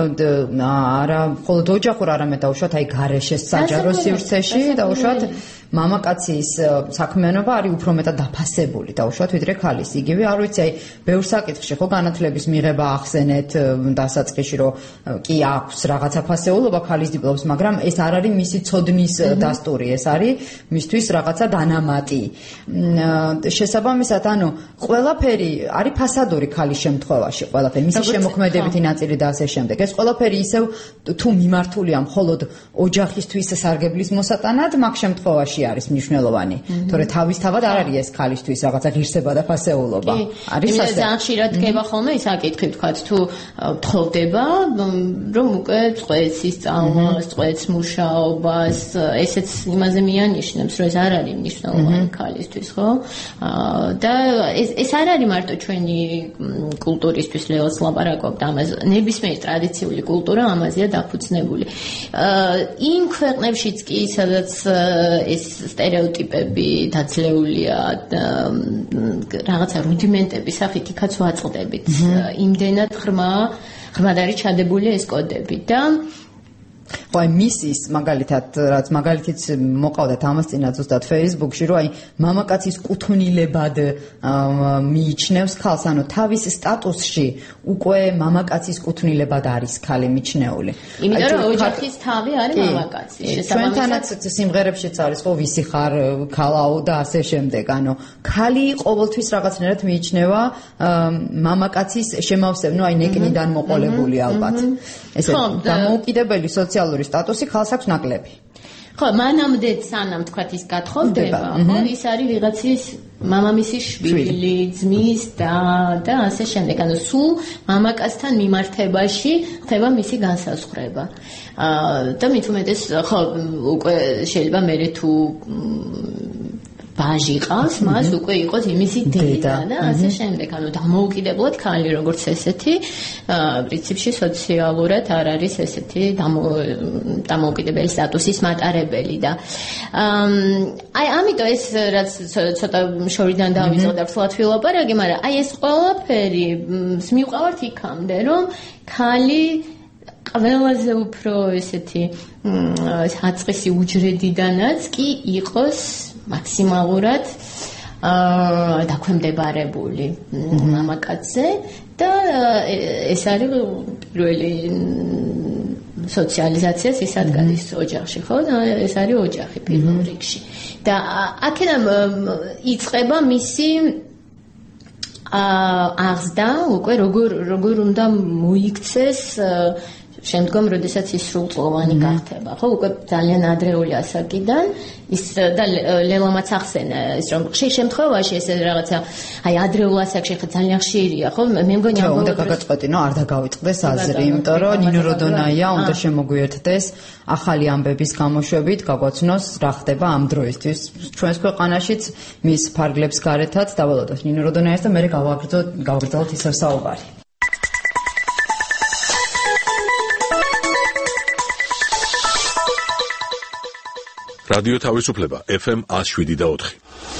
არა მხოლოდ ოჯახურ, არამედ დაუშვათ აი გარეშე საჯარო სივრცეში დაუშვათ მამაკაცის საქმიანობა არის უფრო მეტად დაფასებული დაუშვათ ვიდრე ქალის. იგივე არ ვიცი, აი ბევრ საკითხში ხო განათლების მიღება ახსენეთ დასაწყისში, რომ კი აქვს რაღაცა ფასეულობა ქალის დიპლომს, მაგრამ ეს არ არის მისი ცოდნის დასტური, ეს არის მისთვის რაღაცა დანამატი. შესაბამისად, ანუ ყველაფერი არის ფასადური ქალის შემთხვევაში, ყველაფერი მისი შემოქმედებითი ნაწილი და ასე შემდეგ. ეს ყველაფერი ისევ თუ მიმართულია მხოლოდ ოჯახისთვის სარგებლის მოსატანად, მაგ შემთხვევაში არის მნიშვნელოვანი. თორე თავისთავად არ არის ეს ქალისთვის რაღაცა ღირსება და ფასეულობა. არის ასე. ძალიან ხშირად დგება ხოლმე ის საკითხი, თქვათ, თუ თხოვდება, რომ უკვე წყვეტს ისწავლას, წყვეტს მუშაობას, ესეც იმაზე მიანიშნებს, რომ ეს არ არის მნიშვნელოვანი ქალისთვის, ხო? და ეს ეს არ არის მარტო ჩვენი კულტურისთვის, ლეოს ლაპარაკობთ ამაზე. ნებისმიერი ტრადიციული კულტურა ამაზეა დაფუძნებული. იმ ქვეყნებშიც კი, სადაც ეს სტერეოტიპები დაძლეულია, რაღაცა რუდიმენტების სახით იქაც ვაწყდებით. იმდენად ღრმა, ღრმად არის ჩადებული ეს კოდები და ხო, აი მისის მაგალითად, რაც მაგალითიც მოყავდათ ამას წინა ზუსტად Facebook-ში, რომ აი მამაკაცის კუთვნილებად მიიჩნევს ქალს, ანუ თავის სტატუსში უკვე მამაკაცის კუთვნილებად არის ქალი მიჩნეული. იმიტომ რომ ოჯახის თავი არის მამაკაცი. ჩვენთანაც სიმღერებშიც არის ხო ვისი ხარ ქალაო და ასე შემდეგ. ანუ ქალი ყოველთვის რაღაცნაირად მიიჩნევა მამაკაცის შემავსებ, ნუ აი ნეკნიდან მოყოლებული ალბათ. ესე დამოუკიდებელი სოციალური სტატუსი ქალს აქვს ნაკლები. ხო, მანამდე სანამ თქვათ ის გათხოვდება, ხო, ის არის ვიღაცის მამამისის შვილი, ძმის და და ასე შემდეგ. ანუ სულ მამაკაცთან მიმართებაში ხდება მისი განსაზღვრება. აა და მით უმეტეს ხო უკვე შეიძლება მე თუ ბაჟი ყავს, მას უკვე იყოს იმისი დედა და ასე შემდეგ. ანუ დამოუკიდებლად ქალი როგორც ესეთი, პრინციპში სოციალურად არ არის ესეთი დამოუკიდებელი სტატუსის მატარებელი და აი ამიტომ ეს რაც ცოტა შორიდან დავიწყე და ფლათ ვილაპარაკე, მაგრამ აი ეს ყველაფერი მივყავართ იქამდე, რომ ქალი ყველაზე უფრო ესეთი საწყისი უჯრედიდანაც კი იყოს მაქსიმალურად აა დაქვემდებარებული მამაკაცზე და ეს არის პირველი სოციალიზაციას ის ადგანის ოჯახში, ხო? ეს არის ოჯახი პირველ რიგში. და აქედან იწყება მისი აა აღზრდა უკვე როგორ როგორ უნდა მოიქცეს შემდგომ როდესაც ის სრულწლოვანი გახდება, ხო, უკვე ძალიან ადრეული ასაკიდან ის და ლელამაც ახსენა ის რომ ხშირ შემთხვევაში ეს რაღაცა აი ადრეულ ასაკში ხა ძალიან ხშირია, ხო, მე მგონი ამ უნდა გაგაწყვეტინო, არ დაგავიწყდეს აზრი, იმიტომ რომ ნინო როდონაია უნდა შემოგვიერთდეს ახალი ამბების გამოშვებით, გაგვაცნოს რა ხდება ამ დროისთვის. ჩვენს ქვეყანაშიც მის ფარგლებს გარეთაც დავალოდოს ნინო როდონაიას და მე გავაგრძელოთ გავაგრძელოთ ისევ საუბარი. რადიო თავისუფლება ეფ ემ one oh seven და four.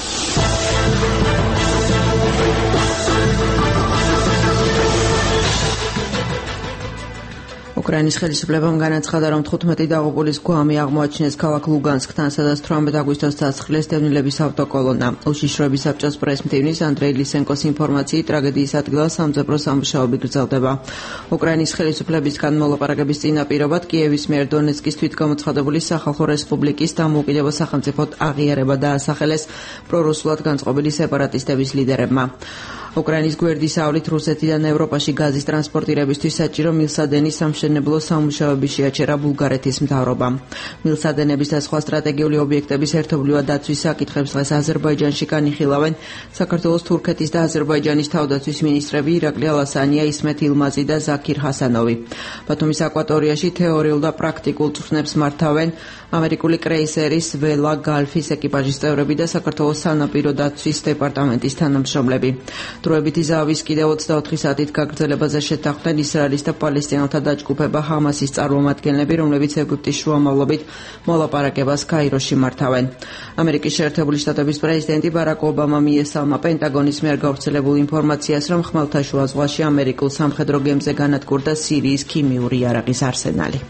უკრაინის ხელისუფლებამ განაცხადა, რომ თხუთმეტი დაღუპულის გვამი აღმოაჩინეს ქალაქ ლუგანსკთან, სადაც თვრამეტ აგვისტოს დასახლეს დევნილების ავტოკოლონა. უშიშროების საბჭოს პრესმდივნის ანდრეი ლისენკოს ინფორმაციით, ტრაგედიის ადგილას სამძებრო სამუშაოები გრძელდება. უკრაინის ხელისუფლებისგან მოლაპარაკების წინაპირობად კიევის მიერ დონეცკის თვითგამოცხადებული სახალხო რესპუბლიკის დამოუკიდებელ სახელმწიფოდ აღიარება დაასახელეს პრორუსულად განწყობილი სეპარატისტების ლიდერებმა. უკრაინის გვერდის ავლით რუსეთიდან ევროპაში გაზის ტრანსპორტირებისთვის საჭირო მილსადენის სამშენებლო სამუშაოები შეაჩერა ბულგარეთის მთავრობამ. მილსადენების და სხვა სტრატეგიული ობიექტების ერთობლივად დაცვის საკითხებს დღეს აზერბაიჯანში განიხილავენ საქართველოს, თურქეთის და აზერბაიჯანის თავდაცვის მინისტრები ირაკლი ალასანია, ისმეთ ილმაზი და ზაქირ ჰასანოვი. ბათუმის აკვატორიაში თეორიულ და პრაქტიკულ წვრთნებს მართავენ ამერიკული კრეისერის ველა გალფის ეკიპაჟის წევრები და საქართველოს სანაპირო დაცვის დეპარტამენტის თანამშრომლები. დროებითი ზავის კიდევ ოცდაოთხი საათით გაგრძელებაზე შეთანხმდნენ ისრაელის და პალესტინელთა დაჯგუფება ჰამასის წარმომადგენლები, რომლებიც ეგვიპტის შუამავლობით მოლაპარაკებას კაიროში მართავენ. ამერიკის შეერთებული შტატების პრეზიდენტი ბარაკ ობამა მიესალმა პენტაგონის მიერ გავრცელებულ ინფორმაციას, რომ ხმელთაშუა ზღვაში ამერიკულ სამხედრო გემზე განადგურდა სირიის ქიმიური იარაღის არსენალი.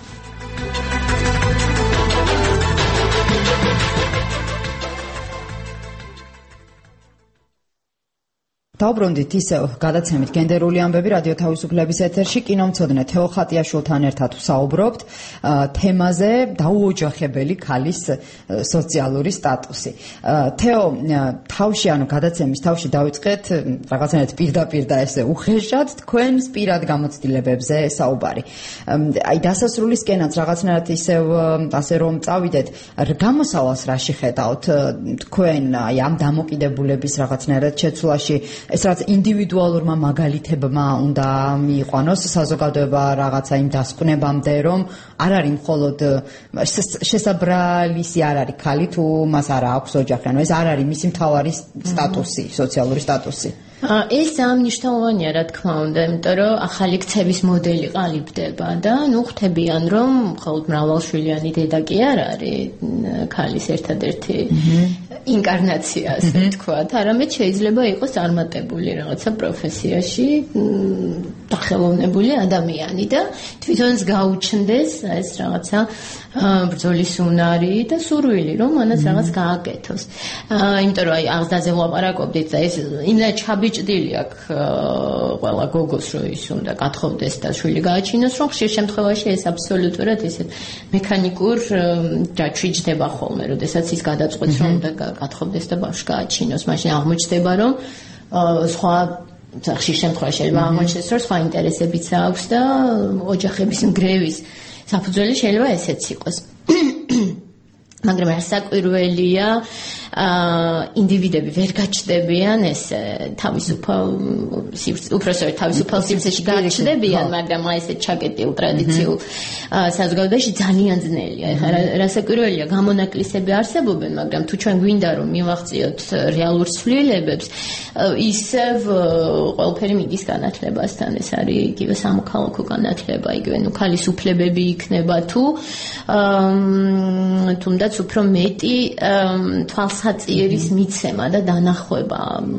დავბრუნდით ისევ გადაცემით გენდერული ამბები რადიო თავისუფლების ეთერში კინომცოდნე თეო ხატიაშვილთან ერთად ვსაუბრობთ თემაზე დაუოჯახებელი ქალის სოციალური სტატუსი. თეო, თავში ანუ გადაცემის თავში დავიწყეთ რაღაცნაირად პირდაპირ და ესე უხეშად თქვენს პირად გამოცდილებებზე საუბარი. აი დასასრულისკენაც რაღაცნაირად ისევ ასე რომ წავიდეთ, გამოსავალს რაში ხედავთ თქვენ აი ამ დამოკიდებულების რაღაცნაირად შეცვლაში ეს რაც ინდივიდუალურმა მაგალითებმა უნდა მიიყვანოს საზოგადოება რაღაცა იმ დასკვნებამდე, რომ არ არის მხოლოდ შესაბრალისი არ არის ქალი თუ მას არ აქვს ოჯახი, ანუ ეს არ არის მისი მთავარი სტატუსი, სოციალური სტატუსი. ეს ძალიან მნიშვნელოვანია, რა თქმა უნდა, იმიტომ რომ ახალი ქცევის მოდელი ყალიბდება და ნუ ხვდებიან, რომ მხოლოდ მრავალშვილიანი დედა კი არ არის ქალის ერთადერთი ინკარნაცია, ასე ვთქვათ, არამედ შეიძლება იყოს წარმატებული რაღაცა პროფესიაში დახელოვნებული ადამიანი და თვითონს გაუჩნდეს ეს რაღაცა ბრძოლის უნარი და სურვილი, რომ მანაც რაღაც გააკეთოს. იმიტომ რომ აი აღზრდაზე ვლაპარაკობდით და ეს იმდა ჩაბიჭდილი აქვს ყველა გოგოს, რომ ის უნდა გათხოვდეს და შვილი გააჩინოს, რომ ხშირ შემთხვევაში ეს აბსოლუტურად ისეთ მექანიკურ ჯაჭვი ჯდება ხოლმე, როდესაც ის გადაწყვეტს, რომ უნდა გათხოვდეს და ბავშვი გააჩინოს. მაშინ აღმოჩნდება, რომ სხვა ხშირ შემთხვევაში შეიძლება აღმოჩნდეს, რომ სხვა ინტერესებიც აქვს და ოჯახების ნგრევის საფუძველი შეიძლება ესეც იყოს. მაგრამ საკვირველია ინდივიდები ვერ გაჩნდებიან ეს თავისუფალ უпроსტოდ თავისუფალ სივრცეში გაჩნდებიან, მაგრამ აი ესე ჩაკეტილ ტრადიციულ საზოგადოებაში ძალიან ძნელია. ეხლა რასაკვირველია, გამონაკლისები არსებობენ, მაგრამ თუ ჩვენ გვინდა რომ მივახციოთ რეალურ ცვლილებებს, ისევ ყველაფერი მიდის განათლებასთან. ეს არის იგივე სამოქალაქო განათლება, იგივე ნუ ქალის უფლებები იქნება თუ თუნდაც უფრო მეტი თვალსაწიერის მიცემა და დანახვება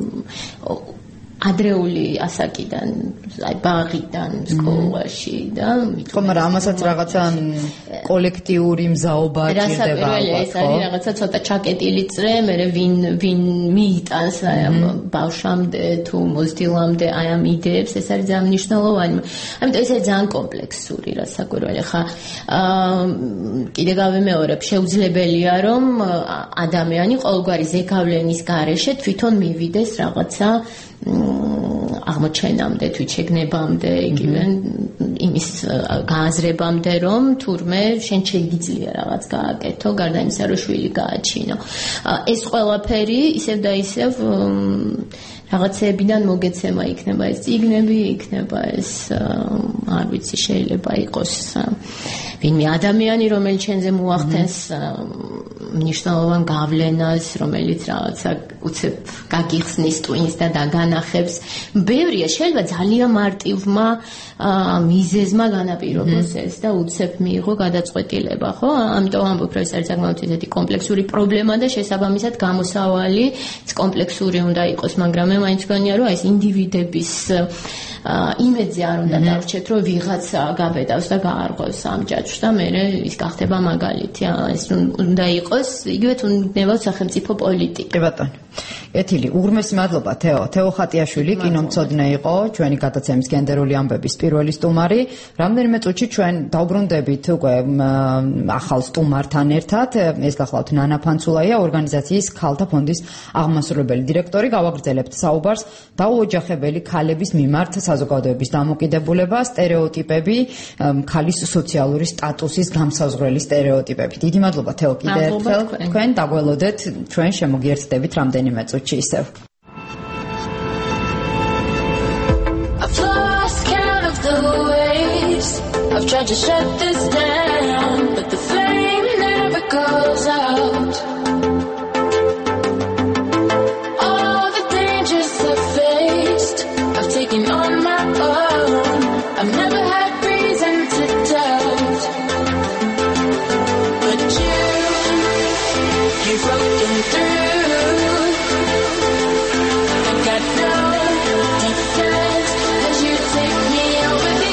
ადრეული ასაკიდან, აი ბაღიდან სკოლაში და ხო, მაგრამ ამასაც რაღაცა კოლექტიური მზაობა ჭირდება ალბათ, ეს არის რაღაცა ცოტა ჩაკეტილი წრე, მე ვინ ვინ მიიტანს აი ამ ბავშვამდე თუ მოზრდილამდე აი ამ იდეებს, ეს არის ძალიან მნიშვნელოვანი. ამიტომ ეს არის ძალიან კომპლექსური რასაკვირველი. ხა კიდე გავიმეორებ, შეუძლებელია რომ ადამიანი ყოველგვარი ზეგავლენის გარეშე თვითონ მივიდეს რაღაცა აღმოჩენამდე, თვითშეგნებამდე, იგივე იმის გააზრებამდე, რომ თურმე შენ შეიძლება რაღაც გააკეთო, გარდა იმისა, რომ შვილი გააჩინო. ეს ყველაფერი ისევ და ისევ რაღაცეებიდან მოგეცემა იქნება ეს წიგნები, იქნება ეს არ ვიცი, შეიძლება იყოს ვინმე ადამიანი, რომელიც შენზე მოახდენს მნიშვნელოვან გავლენას, რომელიც რაღაცა უცებ გაგიხსნის ტვინს და დაგანახებს. ბევრია, შეიძლება ძალიან მარტივმა მიზეზმა განაპირობოს ეს და უცებ მიიღო გადაწყვეტილება, ხო? ამიტომ ამბობ, რომ ეს არის საკმაოდ ისეთი კომპლექსური პრობლემა და შესაბამისად გამოსავალი კომპლექსური უნდა იყოს, მაგრამ მე მაინც გონია, რომ ეს ინდივიდების იმედზე არ უნდა დარჩეთ, რომ ვიღაცა გაბედავს და გაარღვევს ამ ჯაჭვს და მე ის გახდება მაგალითი. ეს უნდა იყოს, იგივე უნდა სახელმწიფო პოლიტიკა. კი ბატონო. ეთილი, უღრმესი მადლობა თეო. თეო ხატიაშვილი კინომცოდნე იყო, ჩვენი გადაცემის გენდერული ამბების პირველი სტუმარი. რამდენიმე წუთში ჩვენ დავბრუნდებით უკვე ახალ სტუმართან ერთად. ეს გახლავთ ნანა ფანცულაია, ორგანიზაციის ქალთა ფონდის აღმასრულებელი დირექტორი. გავაგრძელებთ საუბარს დაუოჯახებელი ქალების მიმართ საზოგადოების დამოკიდებულება, სტერეოტიპები, ქალის სოციალური სტატუსის გამსაზღვრელი სტერეოტიპები. დიდი მადლობა თეო კიდევ ერთხელ. თქვენ დაგველოდეთ, ჩვენ შემოგიერთდებით რამდენიმე წუთში ისევ. I've lost count of the ways I've tried to shut this down, but the flame never goes out. All the dangers I've faced, I've taken on my own. I've never had reason to doubt, but you, you've broken through. I got no defense as you take me over the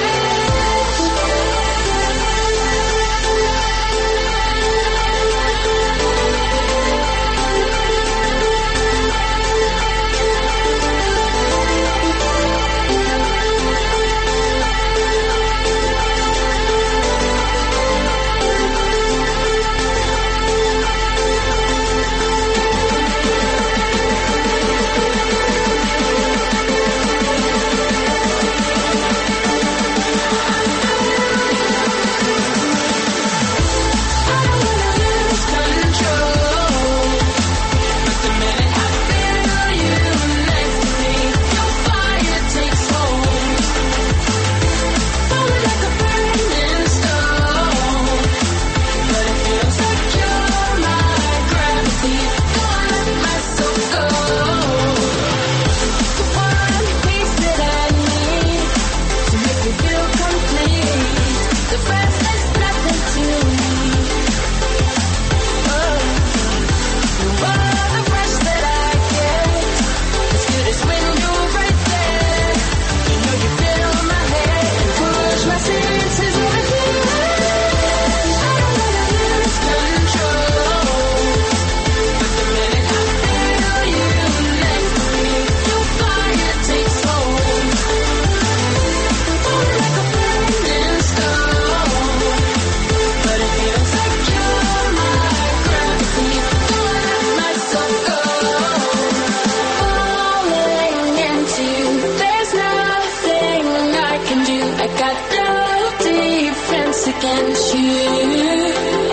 against you.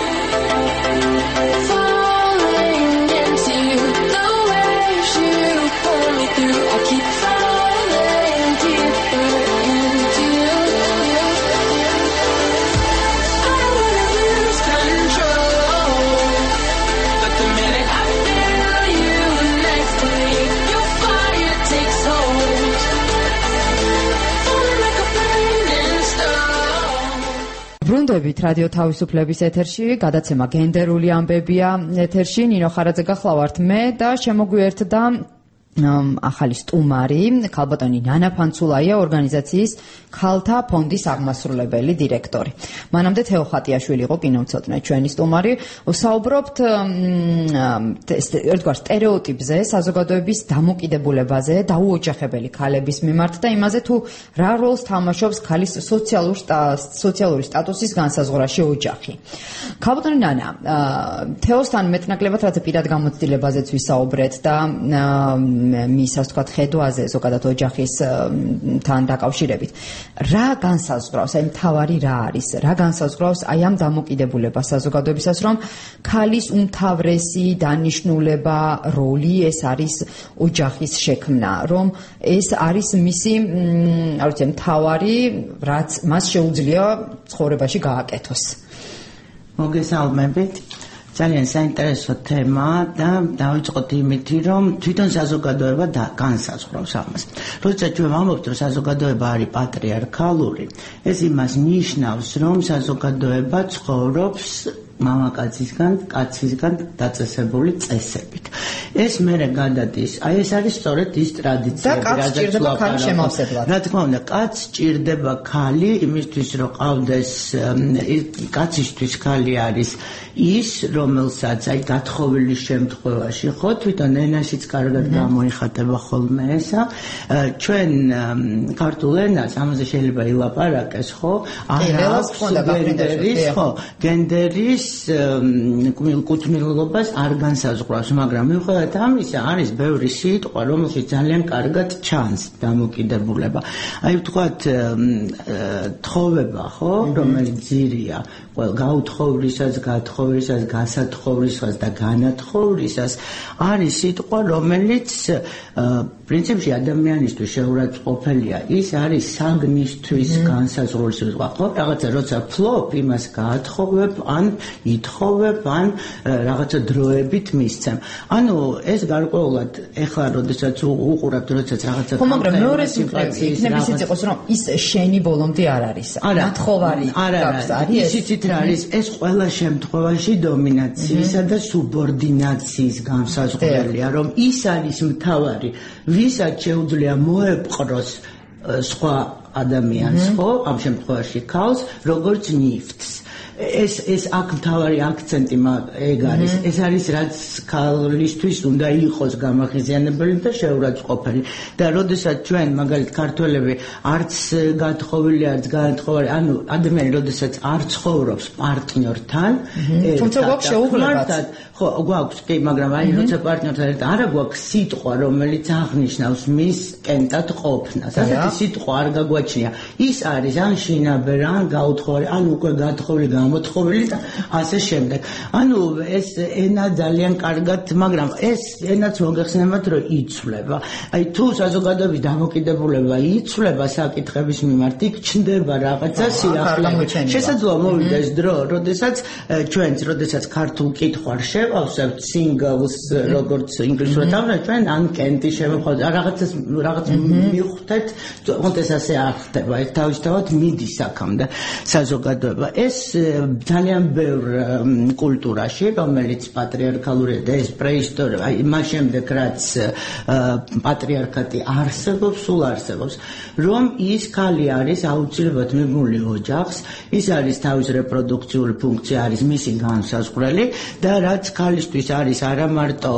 Falling into the waves you pull me through. I keep falling deeper into you. I don't wanna lose control, but the minute I feel you next to me, your fire takes hold. Falling like a burning star. ბრუნდებით რადიო თავისუფლების ეთერში, გადაცემა გენდერული ამბებია ეთერში. ნინო ხარაძე გახლავართ მე და შემოგვიერთდა ახალი სტუმარი, ქალბატონი ნანა ფანცულაია, ორგანიზაციის ქალთა ფონდის აღმასრულებელი დირექტორი. მანამდე თეო ხატიაშვილი იყო კინომცოდნე ჩვენი სტუმარი. ვსაუბრობთ ერთგვარ სტერეოტიპზე, საზოგადოების დამოკიდებულებაზე, დაუოჯახებელი ქალების მიმართ და იმაზე თუ რა როლს თამაშობს ქალის სოციალურ სოციალური სტატუსის განსაზღვრაში ოჯახი. ქალბატონი ნანა, თეოსთან მეტნაკლებად რაც პირად გამოცდილებაზეც ვისაუბრეთ და მის ასე ვთქვათ ხედვაზე ზოგადად ოჯახის თან დაკავშირებით. რა განსაზღვრავს, აი მთავარი რა არის? რა განსაზღვრავს აი ამ დამოკიდებულებას საზოგადოებისას, რომ ქალის უმთავრესი დანიშნულება, როლი ეს არის ოჯახის შექმნა, რომ ეს არის მისი, არ ვიცი, მთავარი, რაც მას შეუძლია ცხოვრებაში გააკეთოს. მოგესალმებით. ძალიან საინტერესო თემა და დავიწყოთ იმით, რომ თვითონ საზოგადოება და განსაზღვრავს ამას. როდესაც ჩვენ ვამბობთ, რომ საზოგადოება არის პატრიარქალური, ეს იმას ნიშნავს, რომ საზოგადოება ცხოვრობს მამაკაცისგან, კაცისგან დაწესებული წესებით. ეს მერე გადადის, აი ეს არის სწორედ ის ტრადიციები, რაზეც ლაპარაკობთ. რა თქმა უნდა, კაც ჭირდება ქალი იმისთვის, რომ ყავდეს, კაცისთვის ქალი არის ის, რომელსაც აი გათხოვილის შემთხვევაში, ხო, თვითონ ენაშიც კარგად გამოიხატება ხოლმე ესა. ჩვენ ქართულ ენას ამაზე შეიძლება ილაპარაკეს, ხო? არა აქვს გენდერის, ხო, გენდერის კუთვნილობას არ განსაზღვრავს, მაგრამ მიუხედავად ამისა არის ბევრი სიტყვა, რომელშიც ძალიან კარგად ჩანს დამოკიდებულება. აი ვთქვათ, თხოვება, ხო, რომელიც ძირია, ყველა გაუთხოვრისას, გათხოვრისას, გასათხოვრისას და განათხოვრისას არის სიტყვა, რომელიც პრინციპში ადამიანისთვის შეურაცხყოფელია. ის არის საგნისთვის განსაზღვრული სიტყვა. ხო, რაღაცა როცა ფლობ, იმას გაათხოვებ, ან ითხოვებ, ან რაღაცა დროებით მისცემ. ანუ ეს გარკვეულად ეხლა როდესაც უყურებთ, როდესაც რაღაცა ხო, მაგრამ მეორე სიმპათიის იქნება ისიც იყოს, რომ ის შენი ბოლომდე არ არის. ნათხოვარი არის. ისიც რა არის, ეს ყველა შემთხვევაში დომინაციისა და სუბორდინაციის განსაზღვრელია, რომ ის არის მთავარი, ვისაც შეუძლია მოეპყროს სხვა ადამიანს, ხო, ამ შემთხვევაში ქალს, როგორც ნიფტს. ეს ეს აქ მთავარი აქცენტი ეგ არის. ეს არის რაც ქალისთვის უნდა იყოს გამახიზიანებელი და შეურაცხყოფელი. და როდესაც ჩვენ მაგალითად ქართველები არც გათხოვილი, არც განათხოვარი, ანუ ადამიანი როდესაც არ ცხოვრობს პარტნიორთან, თუმცა გვაქვს შეუღლებაც. ხო, გვაქვს, კი, მაგრამ აი როცა პარტნიორთან ერთად არა გვაქვს სიტყვა, რომელიც აღნიშნავს მის კენტად ყოფნას. ასეთი სიტყვა არ გაგვაჩნია. ის არის ან შინაბერა, ან გაუთხოვარი, ან უკვე გათხოვილი, გამოთხოვილი და ასე შემდეგ. ანუ ეს ენა ძალიან კარგად, მაგრამ ეს ენაც მოგეხსენებათ, რომ იცვლება. აი თუ საზოგადოების დამოკიდებულება იცვლება საკითხების მიმართ, იქ ჩნდება რაღაცა სიახლოვე. შესაძლოა მოვიდა ეს დრო, როდესაც ჩვენც, როდესაც ქართულ კითხვას შევავსებთ singles, როგორც ინგლისურად ამბობენ, ჩვენ ან კენტი შევხვდეთ, რაღაცას რაღაც მივხვდეთ, თუნდაც ეს ასე არ ხდება, ეს თავისთავად მიდის აქამდე საზოგადოება. ეს ძალიან ბევრ კულტურაში, რომელიც პატრიარქალურია და ეს პრეისტორია, აი მას შემდეგ რაც პატრიარქატი არსებობს, სულ არსებობს, რომ ის ქალი არის აუცილებლად მიბმული ოჯახს, ის არის თავის რეპროდუქციული ფუნქცია არის მისი განსაზღვრელი და რაც ქალისთვის არის არა მარტო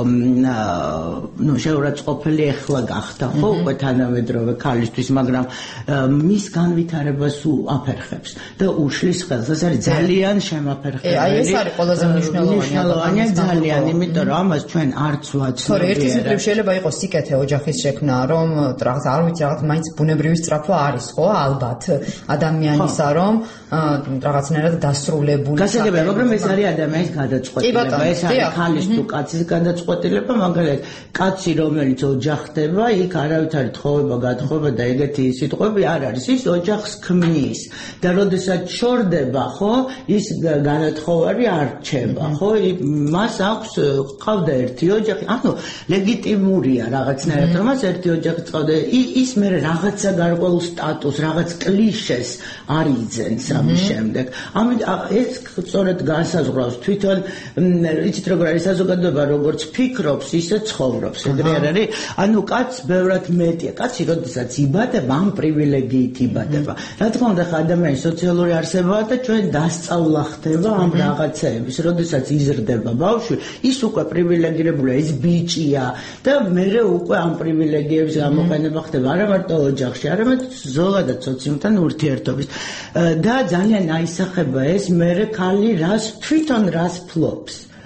ნუ შეურაცხყოფელი ეხლა გახდა, ხო, უკვე თანამედროვე ქალისთვის, მაგრამ მის განვითარებას აფერხებს და უშლის ხელს. ეს არის ძალიან შემაფერხებელი. აი ეს არის ყველაზე მნიშვნელოვანი ძალიან, იმიტომ რომ ამას ჩვენ არც ვაცნობ. ერთი სიტყვით შეიძლება იყოს სიკეთე ოჯახის შექმნა, რომ რაღაც არ ვიცი, რაღაც მაინც ბუნებრივი სწრაფვა არის, ხო, ალბათ ადამიანისა, რომ რაღაცნაირად დასრულებული. გასაგებია, მაგრამ ეს არის ადამიანის გადაწყვეტილება. ეს არის ქალის თუ კაცის გადაწყვეტილება, მაგალითად, კაცი რომელიც ოჯახდება, იქ არავითარი თხოვება, გათხოვება და ეგეთი სიტყვები არ არის. ის ოჯახს ქმნის და როდესაც შორდება, ხო, ის განათხოვარი არ რჩება, ხო? მას აქვს ყავდა ერთი ოჯახი, ანუ ლეგიტიმურია რაღაცნაირად, რომ მას ერთი ოჯახი ყავდა. ის მე რაღაცა გარკვეულ სტატუსს, რაღაც კლიშეს არ იძენს ამის შემდეგ. ამიტომ ეს სწორედ განსაზღვრავს თვითონ, იცით როგორ არის საზოგადოება, როგორც ფიქრობს, ისე ცხოვრობს. ეგრე არ არის? ანუ კაცს ბევრად მეტია. კაცი როდესაც იბადება, ამ პრივილეგიით იბადება. რა თქმა უნდა, ადამიანის სოციალური არსებაა და ჩვენ დასწავლა ხდება ამ რაღაცეების. როდესაც იზრდება ბავშვი, ის უკვე პრივილეგირებულია, ის ბიჭია და მერე უკვე ამ პრივილეგიების გამოყენება ხდება არა მარტო ოჯახში, არამედ ზოგადად სოციუმთან ურთიერთობის. და ძალიან აისახება ეს მერე ქალი რას თვითონ რას ფლობს.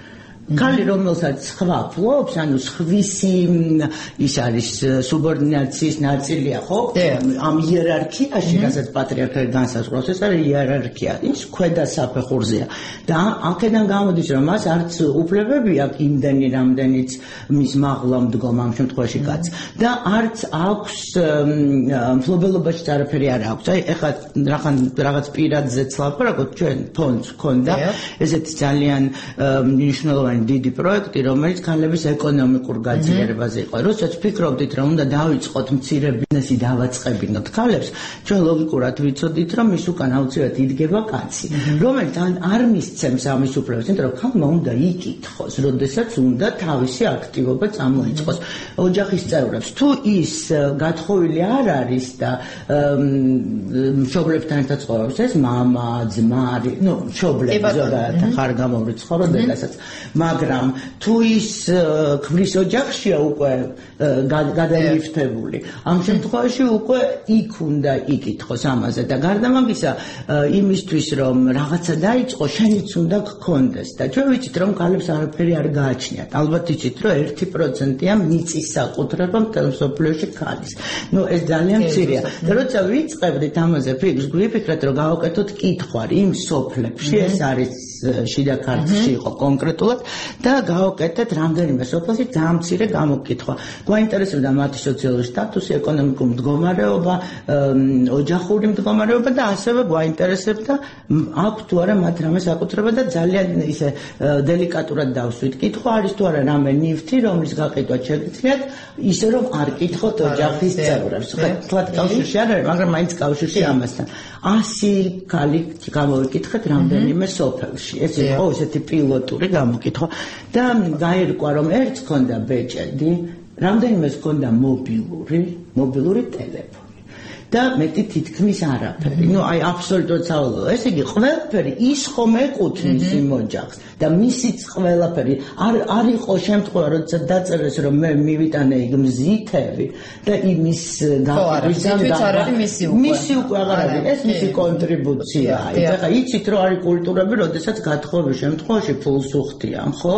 ქალი რომელსაც სხვა ფლობს, ანუ სხვისი ის არის სუბორდინაციის ნაწილია, ხო? ამ იერარქიაში, რასაც პატრიარქია განსაზღვრავს, ეს არის იერარქია, ის ქვედა საფეხურზეა. და აქედან გამოდის, რომ მას არც უფლებები აქვს იმდენი, რამდენიც მის მაღლა მდგომ ამ შემთხვევაში კაც. და არც აქვს მფლობელობაში არაფერი არ აქვს. აი, ეხლა რაღაც რაღაც პირადზე ცლაპარაკობთ, ჩვენ ფონდს ჰქონდა ესეთი ძალიან მნიშვნელოვანი დიდი პროექტი, რომელიც ქალების ეკონომიკურ გაძლიერებაზე იყო. როდესაც ფიქრობდით, რომ უნდა დავიწყოთ მცირე ბიზნესი დავაწყებინოთ ქალებს, ჩვენ ლოგიკურად ვიცოდით, რომ ის უკან აუცილებლად იდგება კაცი, რომელიც არ მისცემს ამის უფლებას, იმიტომ რომ ქალმა უნდა იკითხოს, როდესაც უნდა თავისი აქტივობა წამოიწყოს. ოჯახის წევრებს თუ ის გათხოვილი არ არის და მშობლებთან ერთად ცხოვრობს, ეს მამა, ძმარი, ну, მშობლები ზოგადად ხარ გამომრიცხავ როდესაც, მაგრამ თუ ის ქმრის ოჯახშია უკვე გადალიფტებული, ამ შემთხვევაში უკვე იქ უნდა იკითხოს ამაზე და გარდა მაგისა, იმისთვის რომ რაღაცა დაიწყო, შენიც უნდა გქონდეს და ჩვენ ვიცით რომ ქალებს არაფერი არ გააჩნიათ. ალბათ იცით რომ ერთი პროცენტია მიწის საკუთრება მთელ მსოფლიოში ქალის. ну ეს ძალიან მცირეა. და როცა ვიწყებდით ამაზე ფიქრს, გვიფიქრეთ რომ გავაკეთოთ კითხვა იმ სოფლებში, ეს არის შიდა ქართლში იყო კონკრეტულად და გავაკეთეთ რამდენიმე სოფელში ძალიან მცირე გამოკითხვა. გვაინტერესებდა მათი სოციალური სტატუსი, ეკონომიკური მდგომარეობა, ოჯახური მდგომარეობა და ასევე გვაინტერესებდა აქვს თუ არა მათ რამე საკუთრება და ძალიან ისე დელიკატურად დავსვით კითხვა, არის თუ არა რამე ნივთი, რომლის გაყიდვა შეგიძლიათ, ისე რომ არ კითხოთ ოჯახის წევრებს. ხეთლად კავშირში არ არის, მაგრამ მაინც კავშირში ამასთან. ასი ქალი გამოვიკითხეთ რამდენიმე სოფელში. ეს იყო ესეთი პილოტური გამოკითხვა და გაირკვა რომ ერთს ჰქონდა ბეჭედი, რამდენიმეს ჰქონდა მობილური, მობილური ტელეფონი. და მეტი თითქმის არაფერი. ну აი აბსოლუტურად სავალალო. ესე იგი ყველაფერი ის ხომ ეკუთვნის იმ ოჯახს და მისიც ყველაფერი არ არ იყო შემთხვევა, როდესაც დაწერეს რომ მე მივიტანე იქ მზითები და იმის გაყიდვისგან მისი უკვე აღარ არის, ეს მისი კონტრიბუციაა. ეხლა იცით რომ არის კულტურები, როდესაც გათხოვების შემთხვევაში ფულს უხდიან, ხო?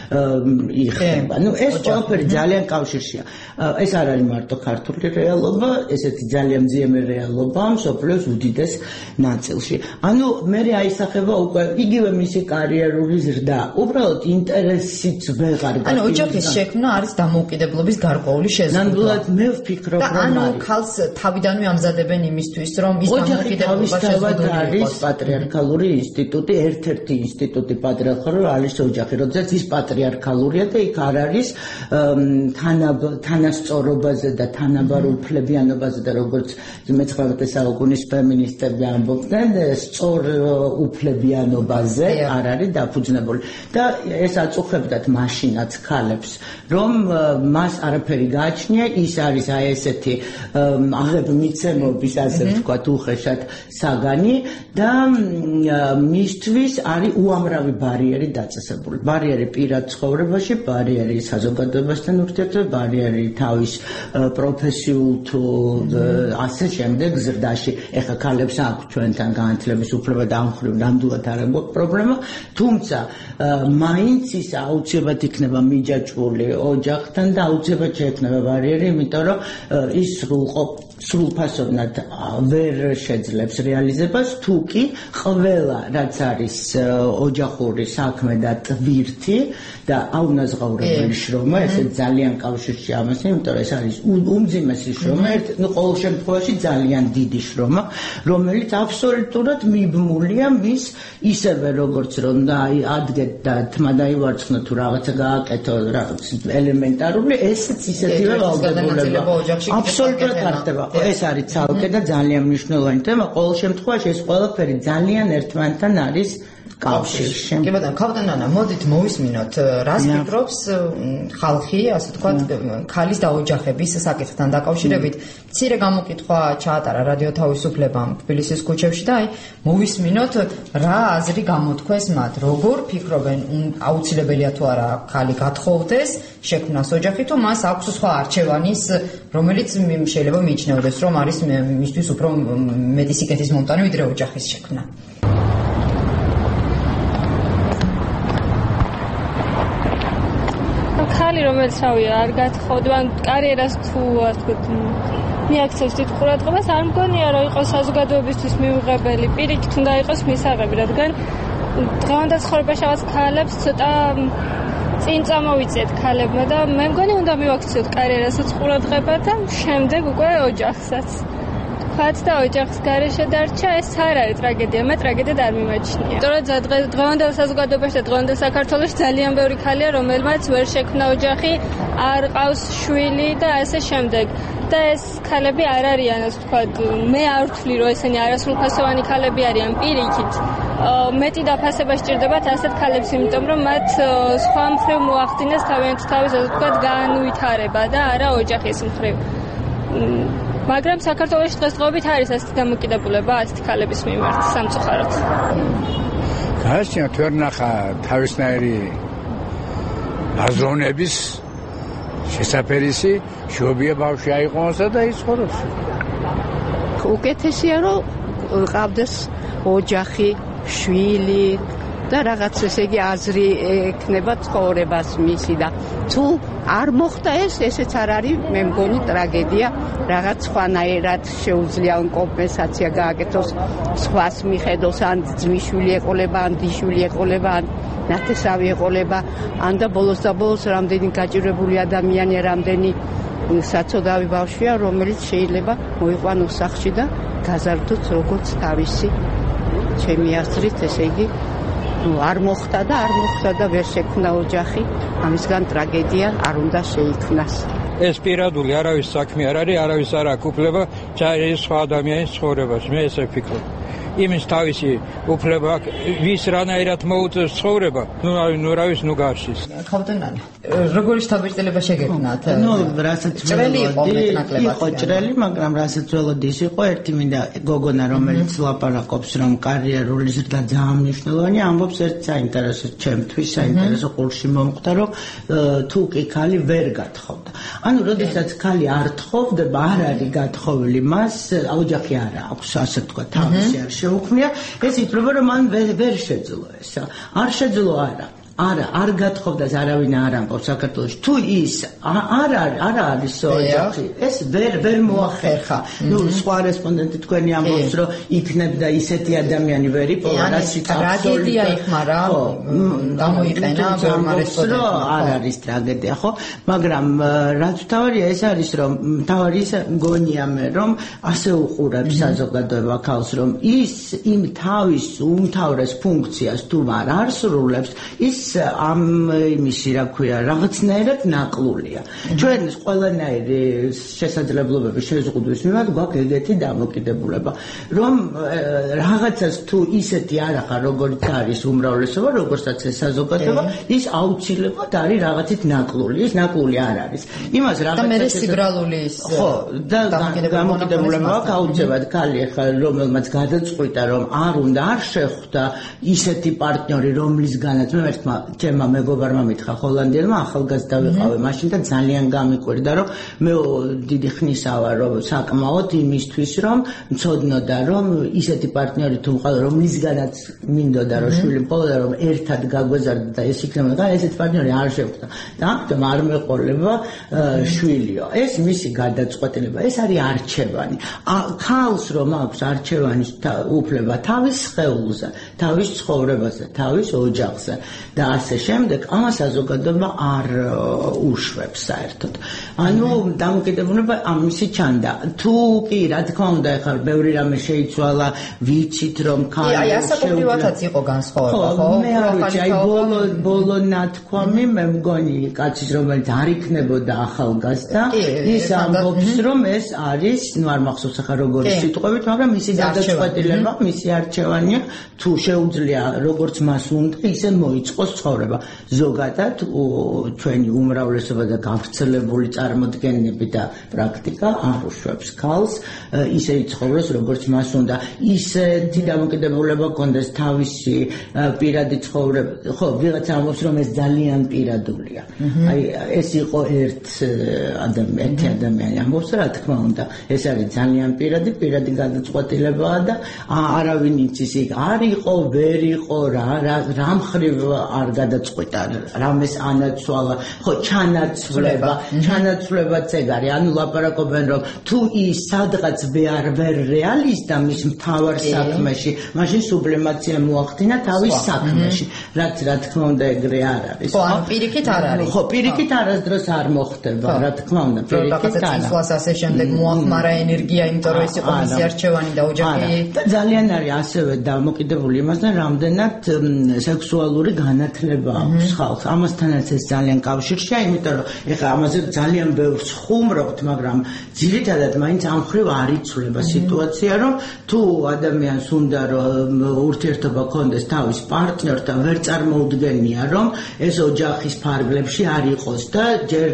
იხება. ну ეს ყველაფერი ძალიან კავშირშია. ეს არ არის მარტო ქართული რეალობა, ესეთი ძალიან მძიმე რეალობა მსოფლიოს უდიდეს ნაწილში. ანუ მე აისახება უკვე იგივე მისი კარიერული ზრდა. უბრალოდ ინტერესიც ვეღარ გაგვიგზავნა. ანუ ოჯახის შექმნა არის დამოუკიდებლობის გარკვეული შეზღუდვა. ნამდვილად მე ვფიქრობ, რომ ანუ ქალს თავიდანვე ამზადებენ იმისთვის, რომ ის დამოუკიდებლობა შეზღუდული არის პატრიარქალური ინსტიტუტი, ერთ-ერთი ინსტიტუტი პატრიარქალური არის ოჯახი, როდესაც ის პატრიარქალურია და იქ არ არის თანასწორობაზე და თანაბარ უფლებიანობაზე და როგორც მეცხრამეტე საუკუნის ფემინისტები ამბობდნენ, სწორ უფლებიანობაზე არ არის დაფუძნებული. და ეს აწუხებდათ მაშინაც ქალებს, რომ მას არაფერი გააჩნია, ის არის აი ესეთი აღებმიცემობის, ასე ვთქვათ, უხეშად საგანი და მისთვის არის უამრავი ბარიერი დაწესებული. ბარიერი პირად ცხოვრებაში, ბარიერი საზოგადოებასთან ურთიერთობებში, ბარიერი თავის პროფესიულ თუ ასე შემდეგ ზრდაში. ეხლა ქალებს აქვს ჩვენთან განათლების უფლება და ამ ხრივ ნამდვილად არ აქვს პრობლემა, თუმცა მაინც ის აუცილებლად იქნება მიჯაჭვული ოჯახთან და აუცილებლად შეექმნება ბარიერი, იმიტომ რომ ის სრულყოფ სრულფასოვნად ვერ შეძლებს რეალიზებას, თუ კი ყველა რაც არის ოჯახური საქმე და ტვირთი და აუნაზღაურებელი შრომა, ესე ძალიან კავშირში ამასთან, იმიტომ რომ ეს არის უმძიმესი შრომა, ну ყოველ შემთხვევაში ძალიან დიდი შრომა, რომელიც აბსოლუტურად მიბმულია მის ისევე როგორც რომ აი ადგეთ და თმა დაივარცხნო თუ რაღაცა გააკეთო რაღაც ელემენტარული, ესეც ისეთივე ვალდებულება აბსოლუტურად არ ხდება. ეს არის ცალკე და ძალიან მნიშვნელოვანი თემა. ყოველ შემთხვევაში ეს ყველაფერი ძალიან ერთმანეთთან არის კავშირში. კი ბატონო, ქავდანანა, მოდით მოვისმინოთ, რას ფიქრობს ხალხი, ასე ვთქვათ, ქალის დაოჯახების საკითხთან დაკავშირებით. მცირე გამოკითხვა ჩაატარა რადიო თავისუფლებამ თბილისის ქუჩებში და აი მოვისმინოთ, რა აზრი გამოთქვეს მათ, როგორ ფიქრობენ, აუცილებელია თუ არა ქალი გათხოვდეს, შექმნას ოჯახი, თუ მას აქვს სხვა არჩევანის, რომელიც შეიძლება მიიჩნეოდეს, რომ არის მისთვის უფრო მეტი სიკეთის მომტანი ვიდრე ოჯახის შექმნა. რომელიც რავია არ გათხოვდა ან კარიერას თუ ასე ვთქვათ მიაქცევს დიდ ყურადღებას არ მგონია რომ იყოს საზოგადოებისთვის მიუღებელი პირიქით უნდა იყოს მისაღები რადგან დღევანდელ ცხოვრებაში რაღაც ქალებს ცოტა წინ წამოვიწიეთ ქალებმა და მე მგონი უნდა მივაქციოთ კარიერასაც ყურადღება და შემდეგ უკვე ოჯახსაც ფაც და ოჯახს გარეშე დარჩა ეს არ არის ტრაგედია მე ტრაგედიად არ მიმაჩნია თორე დღევანდელ საზოგადოებაში და დღევანდელ საქართველოში ძალიან ბევრი ქალია რომელმაც ვერ შექმნა ოჯახი არ ყავს შვილი და ასე შემდეგ და ეს ქალები არ არიან ასე ვთქვათ მე არ ვთვლი რომ ესენი არასრულფასოვანი ქალები არიან პირიქით მეტი დაფასება სჭირდებათ ასეთ ქალებს იმიტომ რომ მათ სხვა მხრივ მოახდინეს თავიანთი თავის ასე ვთქვათ განუვითარება და არა ოჯახის მხრივ მაგრამ საქართველოში დღესდღეობით არის ასეთი დამოკიდებულება ასეთი ქალების მიმართ სამწუხაროდ. გააჩნიათ ვერ ნახა თავისნაირი აზროვნების შესაფერისი შობია ბავშვი აიყვანსა და იცხოვროს. უკეთესია რომ ყავდეს ოჯახი, შვილი და რაღაც ესე იგი აზრი ექნება ცხოვრებას მისი და თუ არ მოხდა ეს ესეც არ არის მე მგონი ტრაგედია რაღაც სხვანაირად შეუძლია კომპენსაცია გააკეთოს სხვას მიხედოს ან ძმისშვილი ეყოლება ან დიშვილი ეყოლება ან ნათესავი ეყოლება ან და ბოლოს და ბოლოს რამდენი გაჭირვებული ადამიანი რამდენი საცოდავი ბავშვია რომელიც შეიძლება მოიყვანოს სახლში და გაზარდოს როგორც თავისი ჩემი აზრით ესე იგი არ მოხდა და არ მოხდა და ვერ შექმნა ოჯახი ამისგან ტრაგედია არ უნდა შეიქმნას ეს პირადული არავის საქმე არ არის არავის არ აქვს უფლება ჩაერეს სხვა ადამიანის ცხოვრებაში მე ესე ვფიქრობ იმის თავისი უფლება ვის რანაირად მოუწევს ცხოვრება ნუ ნუ რავის ნუ გარშის ხავდენანი როგორი შთაბეჭდილება შეგექმნათ ნუ რასაც ველოდი იყო ჭრელი მაგრამ რასაც ველოდი ის იყო ერთი მინდა გოგონა რომელიც ლაპარაკობს რომ კარიერული ზრდა ძალიან მნიშვნელოვანია ამბობს ერთ საინტერესო ჩემთვის საინტერესო ყურში მომხვდა რომ თუ კი ქალი ვერ გათხოვდა ანუ როდესაც ქალი არ თხოვდება არ არის გათხოვილი მას ოჯახი არ აქვს ასე თქვა თავისი არ შეუქმნია ეს ითვლება რომ მან ვერ შეძლო ესა არ შეძლო არა არა არ გათხოვდას არავინ არ ამბობს საქართველოში თუ ის არ არ არის ოჯახი ეს ვერ ვერ მოახერხა ნუ სხვა რესპონდენტი თქვენი ამბობს რომ იქნებდა ისეთი ადამიანი ვერ იპოვა რა ტრაგედია იქ მაგრამ გამოიყენა ბევრმა რესპონდენტმა არ არის ტრაგედია ხო მაგრამ რაც თავარია ეს არის რომ თავარი ის მგონია მე რომ ასე უყურებს საზოგადოება ქალს რომ ის იმ თავის უმთავრეს ფუნქციას თუ არ არსრულებს ის ამ იმისი რა ქვია რაღაცნაირად ნაკლულია ჩვენ ყველანაირი შესაძლებლობები შეზღუდვის მიმართ გვაქვს ეგეთი დამოკიდებულება რომ რაღაცას თუ ისეთი არ ახარ როგორც არის უმრავლესობა როგორცაც ეს საზოგადოება ის აუცილებლად არის რაღაცით ნაკლული ის ნაკლული არ არის იმას რაღაცა და მე სიბრალული ის ხო და დამოკიდებულება აქვს აუცილებლად ქალი ახლა რომელმაც გადაწყვიტა რომ არ უნდა არ შეხვდა ისეთი პარტნიორი რომლისგანაც მე ერთმა ჩემმა მეგობარმა მითხრა ჰოლანდიელმა ახალგაზრდა ვიყავე მაშინ და ძალიან გამიკვირდა რომ მე დიდი ხნისა ვარ რომ საკმაოდ იმისთვის რომ მცოდნოდა რომ ისეთი პარტნიორი თუ მყავდა რომლისგანაც მინდოდა რომ შვილი მყავდა რომ ერთად გაგვეზარდა და ეს იქნებოდა ესეთი პარტნიორი არ შეხვდა და ამიტომ არ მეყოლება შვილიო ეს მისი გადაწყვეტილება ეს არის არჩევანი ქალს რომ აქვს არჩევანის უფლება თავის სხეულზე თავის ცხოვრებაზე თავის ოჯახზე და ასე შემდეგ ამას საზოგადოება არ უშვებს საერთოდ ანუ დამოკიდებულება ამისი ჩანდა თუ კი რა თქმა უნდა ახლა ბევრი რამე შეიცვალა ვიცით რომ ქალი აი ასაკობრივადაც იყო განსხვავება ხო მე არ ვიცი აი ბოლო ბოლო ნათქვამი მე მგონი კაცის რომელიც არ იქნებოდა ახალგაზრდა ის ამბობს რომ ეს არის ნუ არ მახსოვს ახლა როგორი სიტყვებით მაგრამ მისი გადაწყვეტილება მისი არჩევანია თუ შეუძლია როგორც მას უნდა ისე მოიწყოს ცხოვრება ზოგადად ჩვენი უმრავლესობა და გავრცელებული წარმოდგენები და პრაქტიკა არ უშვებს ქალს ისე იცხოვროს როგორც მას უნდა ისეთი დამოკიდებულება კონდეს თავისი პირადი ცხოვრება ხო ვიღაცა ამბობს რომ ეს ძალიან პირადულია აი ეს იყო ერთ ადამიანი ადამიანი ამბობს რა თქმა უნდა ეს არის ძალიან პირადი პირადი გადაწყვეტილებაა და არავინ იცის იქ არ იყო იყო, ვერ იყო, რა რა მხრივ არ გადაწყვიტა, რამეს ანაცვალა, ხო, ჩანაცვლება, ჩანაცვლებაც ეგ არის, ანუ ლაპარაკობენ რომ თუ ის სადღაც ვერ ვერ რეალიზდა მის მთავარ საქმეში, მაშინ სუბლიმაცია მოახდინა თავის საქმეში, რაც რა თქმა უნდა ეგრე არ არის. ხო, ანუ პირიქით არ არის. ხო, პირიქით არასდროს არ მოხდება, რა თქმა უნდა, პირიქით არა. ცისვას ასე შემდეგ მოახმარა ენერგია, იმიტომ რომ ეს იყო მისი არჩევანი და ოჯახი. და ძალიან არის ასევე დამოკიდებული იმასთან, რამდენად სექსუალური განათლება აქვს ხალხს. ამასთანაც ეს ძალიან კავშირშია, იმიტომ რომ ეხლა ამაზე ძალიან ბევრს ხუმრობთ, მაგრამ ძირითადად მაინც ამ მხრივ არ იცვლება სიტუაცია, რომ თუ ადამიანს უნდა რომ ურთიერთობა ქონდეს თავის პარტნიორთან, ვერ წარმოუდგენია, რომ ეს ოჯახის ფარგლებში არ იყოს და ჯერ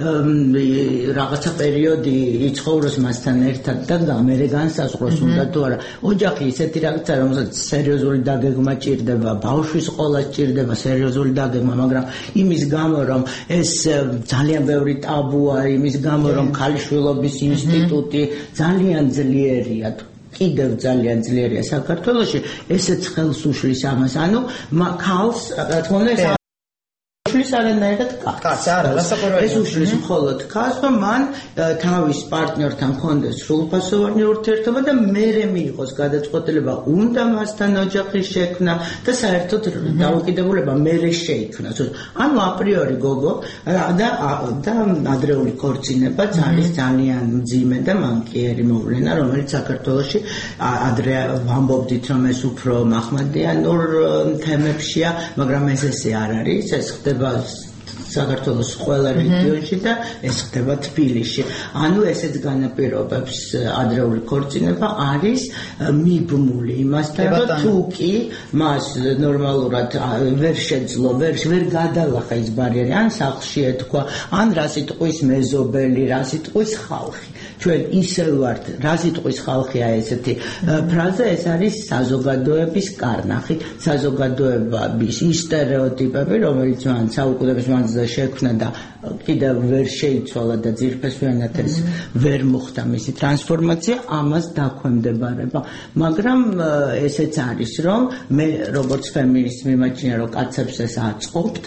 რაღაცა პერიოდი იცხოვროს მასთან ერთად და გამერე განსაზღვროს უნდა თუ არა. ოჯახი ისეთი რაღაცა, რომელსაც სერიოზული დაგეგმა ჭირდება, ბავშვის ყოლა ჭირდება სერიოზული დაგეგმა, მაგრამ იმის გამო, რომ ეს ძალიან ბევრი ტაბუა, იმის გამო, რომ ქალიშვილობის ინსტიტუტი ძალიან ძლიერია, კიდევ ძალიან ძლიერია საქართველოში, ესეც ხელს უშლის ამას. ანუ ქალს, რა თქმა უნდა, უშლის არანაირად კაცს. ეს უშლის მხოლოდ ქალს, რომ მან თავის პარტნიორთან ჰქონდეს სრულფასოვანი ურთიერთობა და მერე მიიღოს გადაწყვეტილება, უნდა მასთან ოჯახის შექმნა და საერთოდ დაუკიდებულება მერე შეიქმნას. ანუ აპრიორი გოგო და და ადრეული ქორწინებაც არის ძალიან მძიმე და მანკიერი მოვლენა, რომელიც საქართველოში ადრე ვამბობდით, რომ ეს უფრო მახმადიანურ თემებშია, მაგრამ ეს ესე არ არის, ეს ხდება საქართველოს ყველა რეგიონში და ეს ხდება თბილისში. ანუ ესეც განაპირობებს ადრეული ქორწინება არის მიბმული იმასთან, რომ თუ კი მას ნორმალურად ვერ შეძლო, ვერ ვერ გადალახა ის ბარიერი, ან სახლში ეთქვა, ან რა სიტყვის მეზობელი, რა სიტყვის ხალხი. ჩვენ ისევ ვართ, რა სიტყვის ხალხია ესეთი ფრაზა, ეს არის საზოგადოების კარნახი, საზოგადოების ის სტერეოტიპები, რომელიც მან საუკუნეების მანძილზე შექმნა და კიდევ ვერ შეიცვალა და ძირფესვიანად ეს ვერ მოხდა მისი ტრანსფორმაცია, ამას დაქვემდებარება. მაგრამ ესეც არის, რომ მე როგორც ფემინისტი მიმაჩნია, რომ კაცებს ეს აწყობთ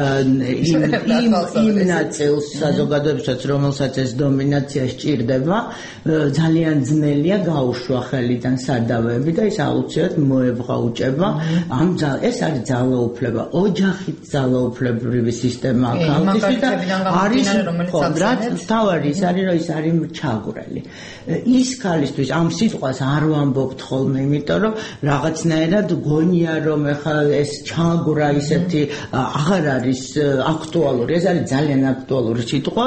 იმ იმ იმ ნაწილს საზოგადოებისაც, რომელსაც ეს დომინაცია სჭირდება, ძალიან ძნელია გაუშვა ხელიდან სადავეები და ის აუცილებლად მოებრაუჭება. ამ ეს არის ძალაუფლება, ოჯახით ძალაუფლებრივი სისტემა ქალისთვის და არის რაც თავარი ის არის, რომ ის არის ჩაგვრელი. ის ქალისთვის ამ სიტყვას არ ვამბობთ ხოლმე, იმიტომ რომ რაღაცნაირად გონია, რომ ეხლა ეს ჩაგვრა ისეთი აღარ არის აქტუალური. ეს არის ძალიან აქტუალური სიტყვა.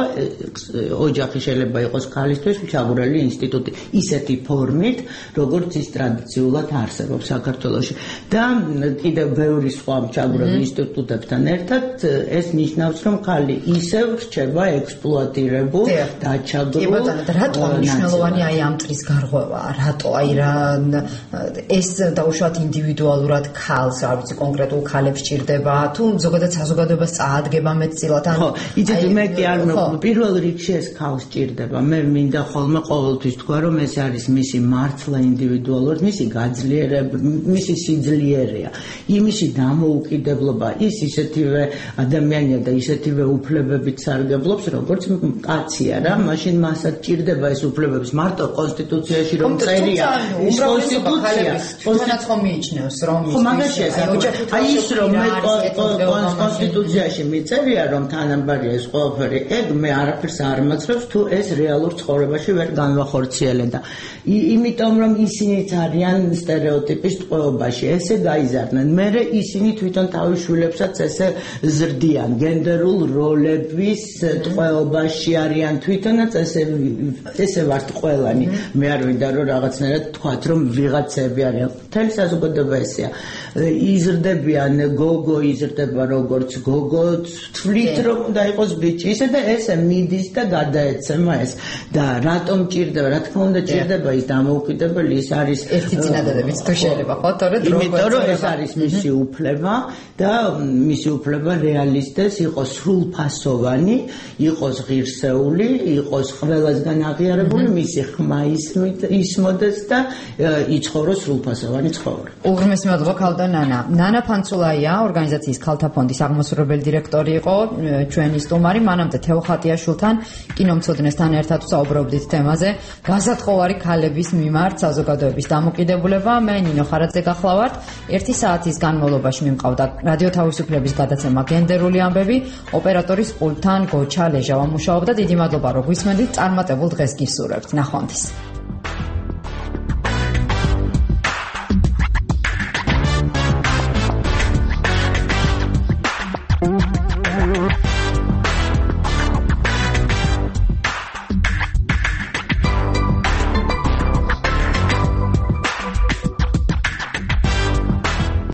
ოჯახი შეიძლება იყოს ქალისთვის ჩაგვრელი ინსტიტუტი ისეთი ფორმით, როგორც ის ტრადიციულად არსებობს საქართველოში. და კიდევ ბევრი სხვა ჩაგვრელ ინსტიტუტებთან ერთად ეს ნიშნავს, რომ ქალი ისევ რჩება ექსპლუატირებულ, დაჩაგრულ. რატო მნიშვნელოვანი აი ამ წრის გარღვევა? რატო აი რა ეს დაუშვათ ინდივიდუალურად ქალს, რა ვიცი, კონკრეტულ ქალებს ჭირდება, თუ ზოგადად საზოგადოებას წაადგება მეტწილად? ხო, იცით, მე კი არ პირველ რიგში ეს ქალს ჭირდება. მე მინდა ხოლმე ყოველთვის თქვა, რომ ეს არის მისი მართლა ინდივიდუალურად, მისი გაძლიერება, მისი სიძლიერეა, იმისი დამოუკიდებლობა, ის ისეთივე ადამიანია და ისეთივე უფლებებით სარგებლობს, როგორც კაცია რა, მაშინ მასაც ჭირდება ეს უფლებების მარტო კონსტიტუციაში რომ წერია, ის კონსტიტუცია, თუნდაც ხომ მიიჩნევს, რომ აი ის რომ მე კონსტიტუციაში მიწერია, რომ თანაბარია ეს ყველაფერი, ეგ მე არაფერს არ მაცრობს, თუ ეს რეალურ ცხოვრებაში ვერ განვახორციელე და იმიტომ რომ ისინიც არიან სტერეოტიპის ტყვეობაში, ესე გაიზარდნენ. მერე ისინი თვითონ თავის შვილებსაც ესე ზრდიან, გენდერულ როლების ტყვეობაში არიან თვითონაც ესე ესე ვართ ყველანი. მე არ მინდა რომ რაღაცნაირად თქვათ, რომ ვიღაცები არიან. მთელი საზოგადოება ესეა. იზრდებიან, გოგო იზრდება როგორც გოგო, თვლით რომ უნდა იყოს ბიჭი, ისე და ესე მიდის და გადაეცემა ეს. და და რატომ ჭირდება, რა თქმა უნდა ჭირდება ის დამოუკიდებელი, ის არის ერთი წინადადებიც თუ შეიძლება ხო, თორე დრო იმიტომ რომ ეს არის მისი უფლება და მისი უფლება რეალისტეს იყოს სრულფასოვანი, იყოს ღირსეული, იყოს ყველასგან აღიარებული, მისი ხმა ისმოდეს და იცხოვროს სრულფასოვანი ცხოვრება. უღრმესი მადლობა ქალთა ნანა. ნანა ფანცულაია, ორგანიზაციის ქალთა ფონდის აღმასრულებელი დირექტორი იყო ჩვენი სტუმარი, მანამდე თეო ხატიაშვილთან კინომცოდნესთან ერთად ვსაუბრობდით თემაზე გასათხოვარი ქალების მიმართ საზოგადოების დამოკიდებულება. მე ნინო ხარაძე გახლავართ. ერთი საათის განმავლობაში მიმყავდა რადიო თავისუფლების გადაცემა გენდერული ამბები, ოპერატორის პულტთან გოჩა ლეჟავა მუშაობდა. დიდი მადლობა რომ გვისმენთ, წარმატებულ დღეს გისურვებთ. ნახვამდის.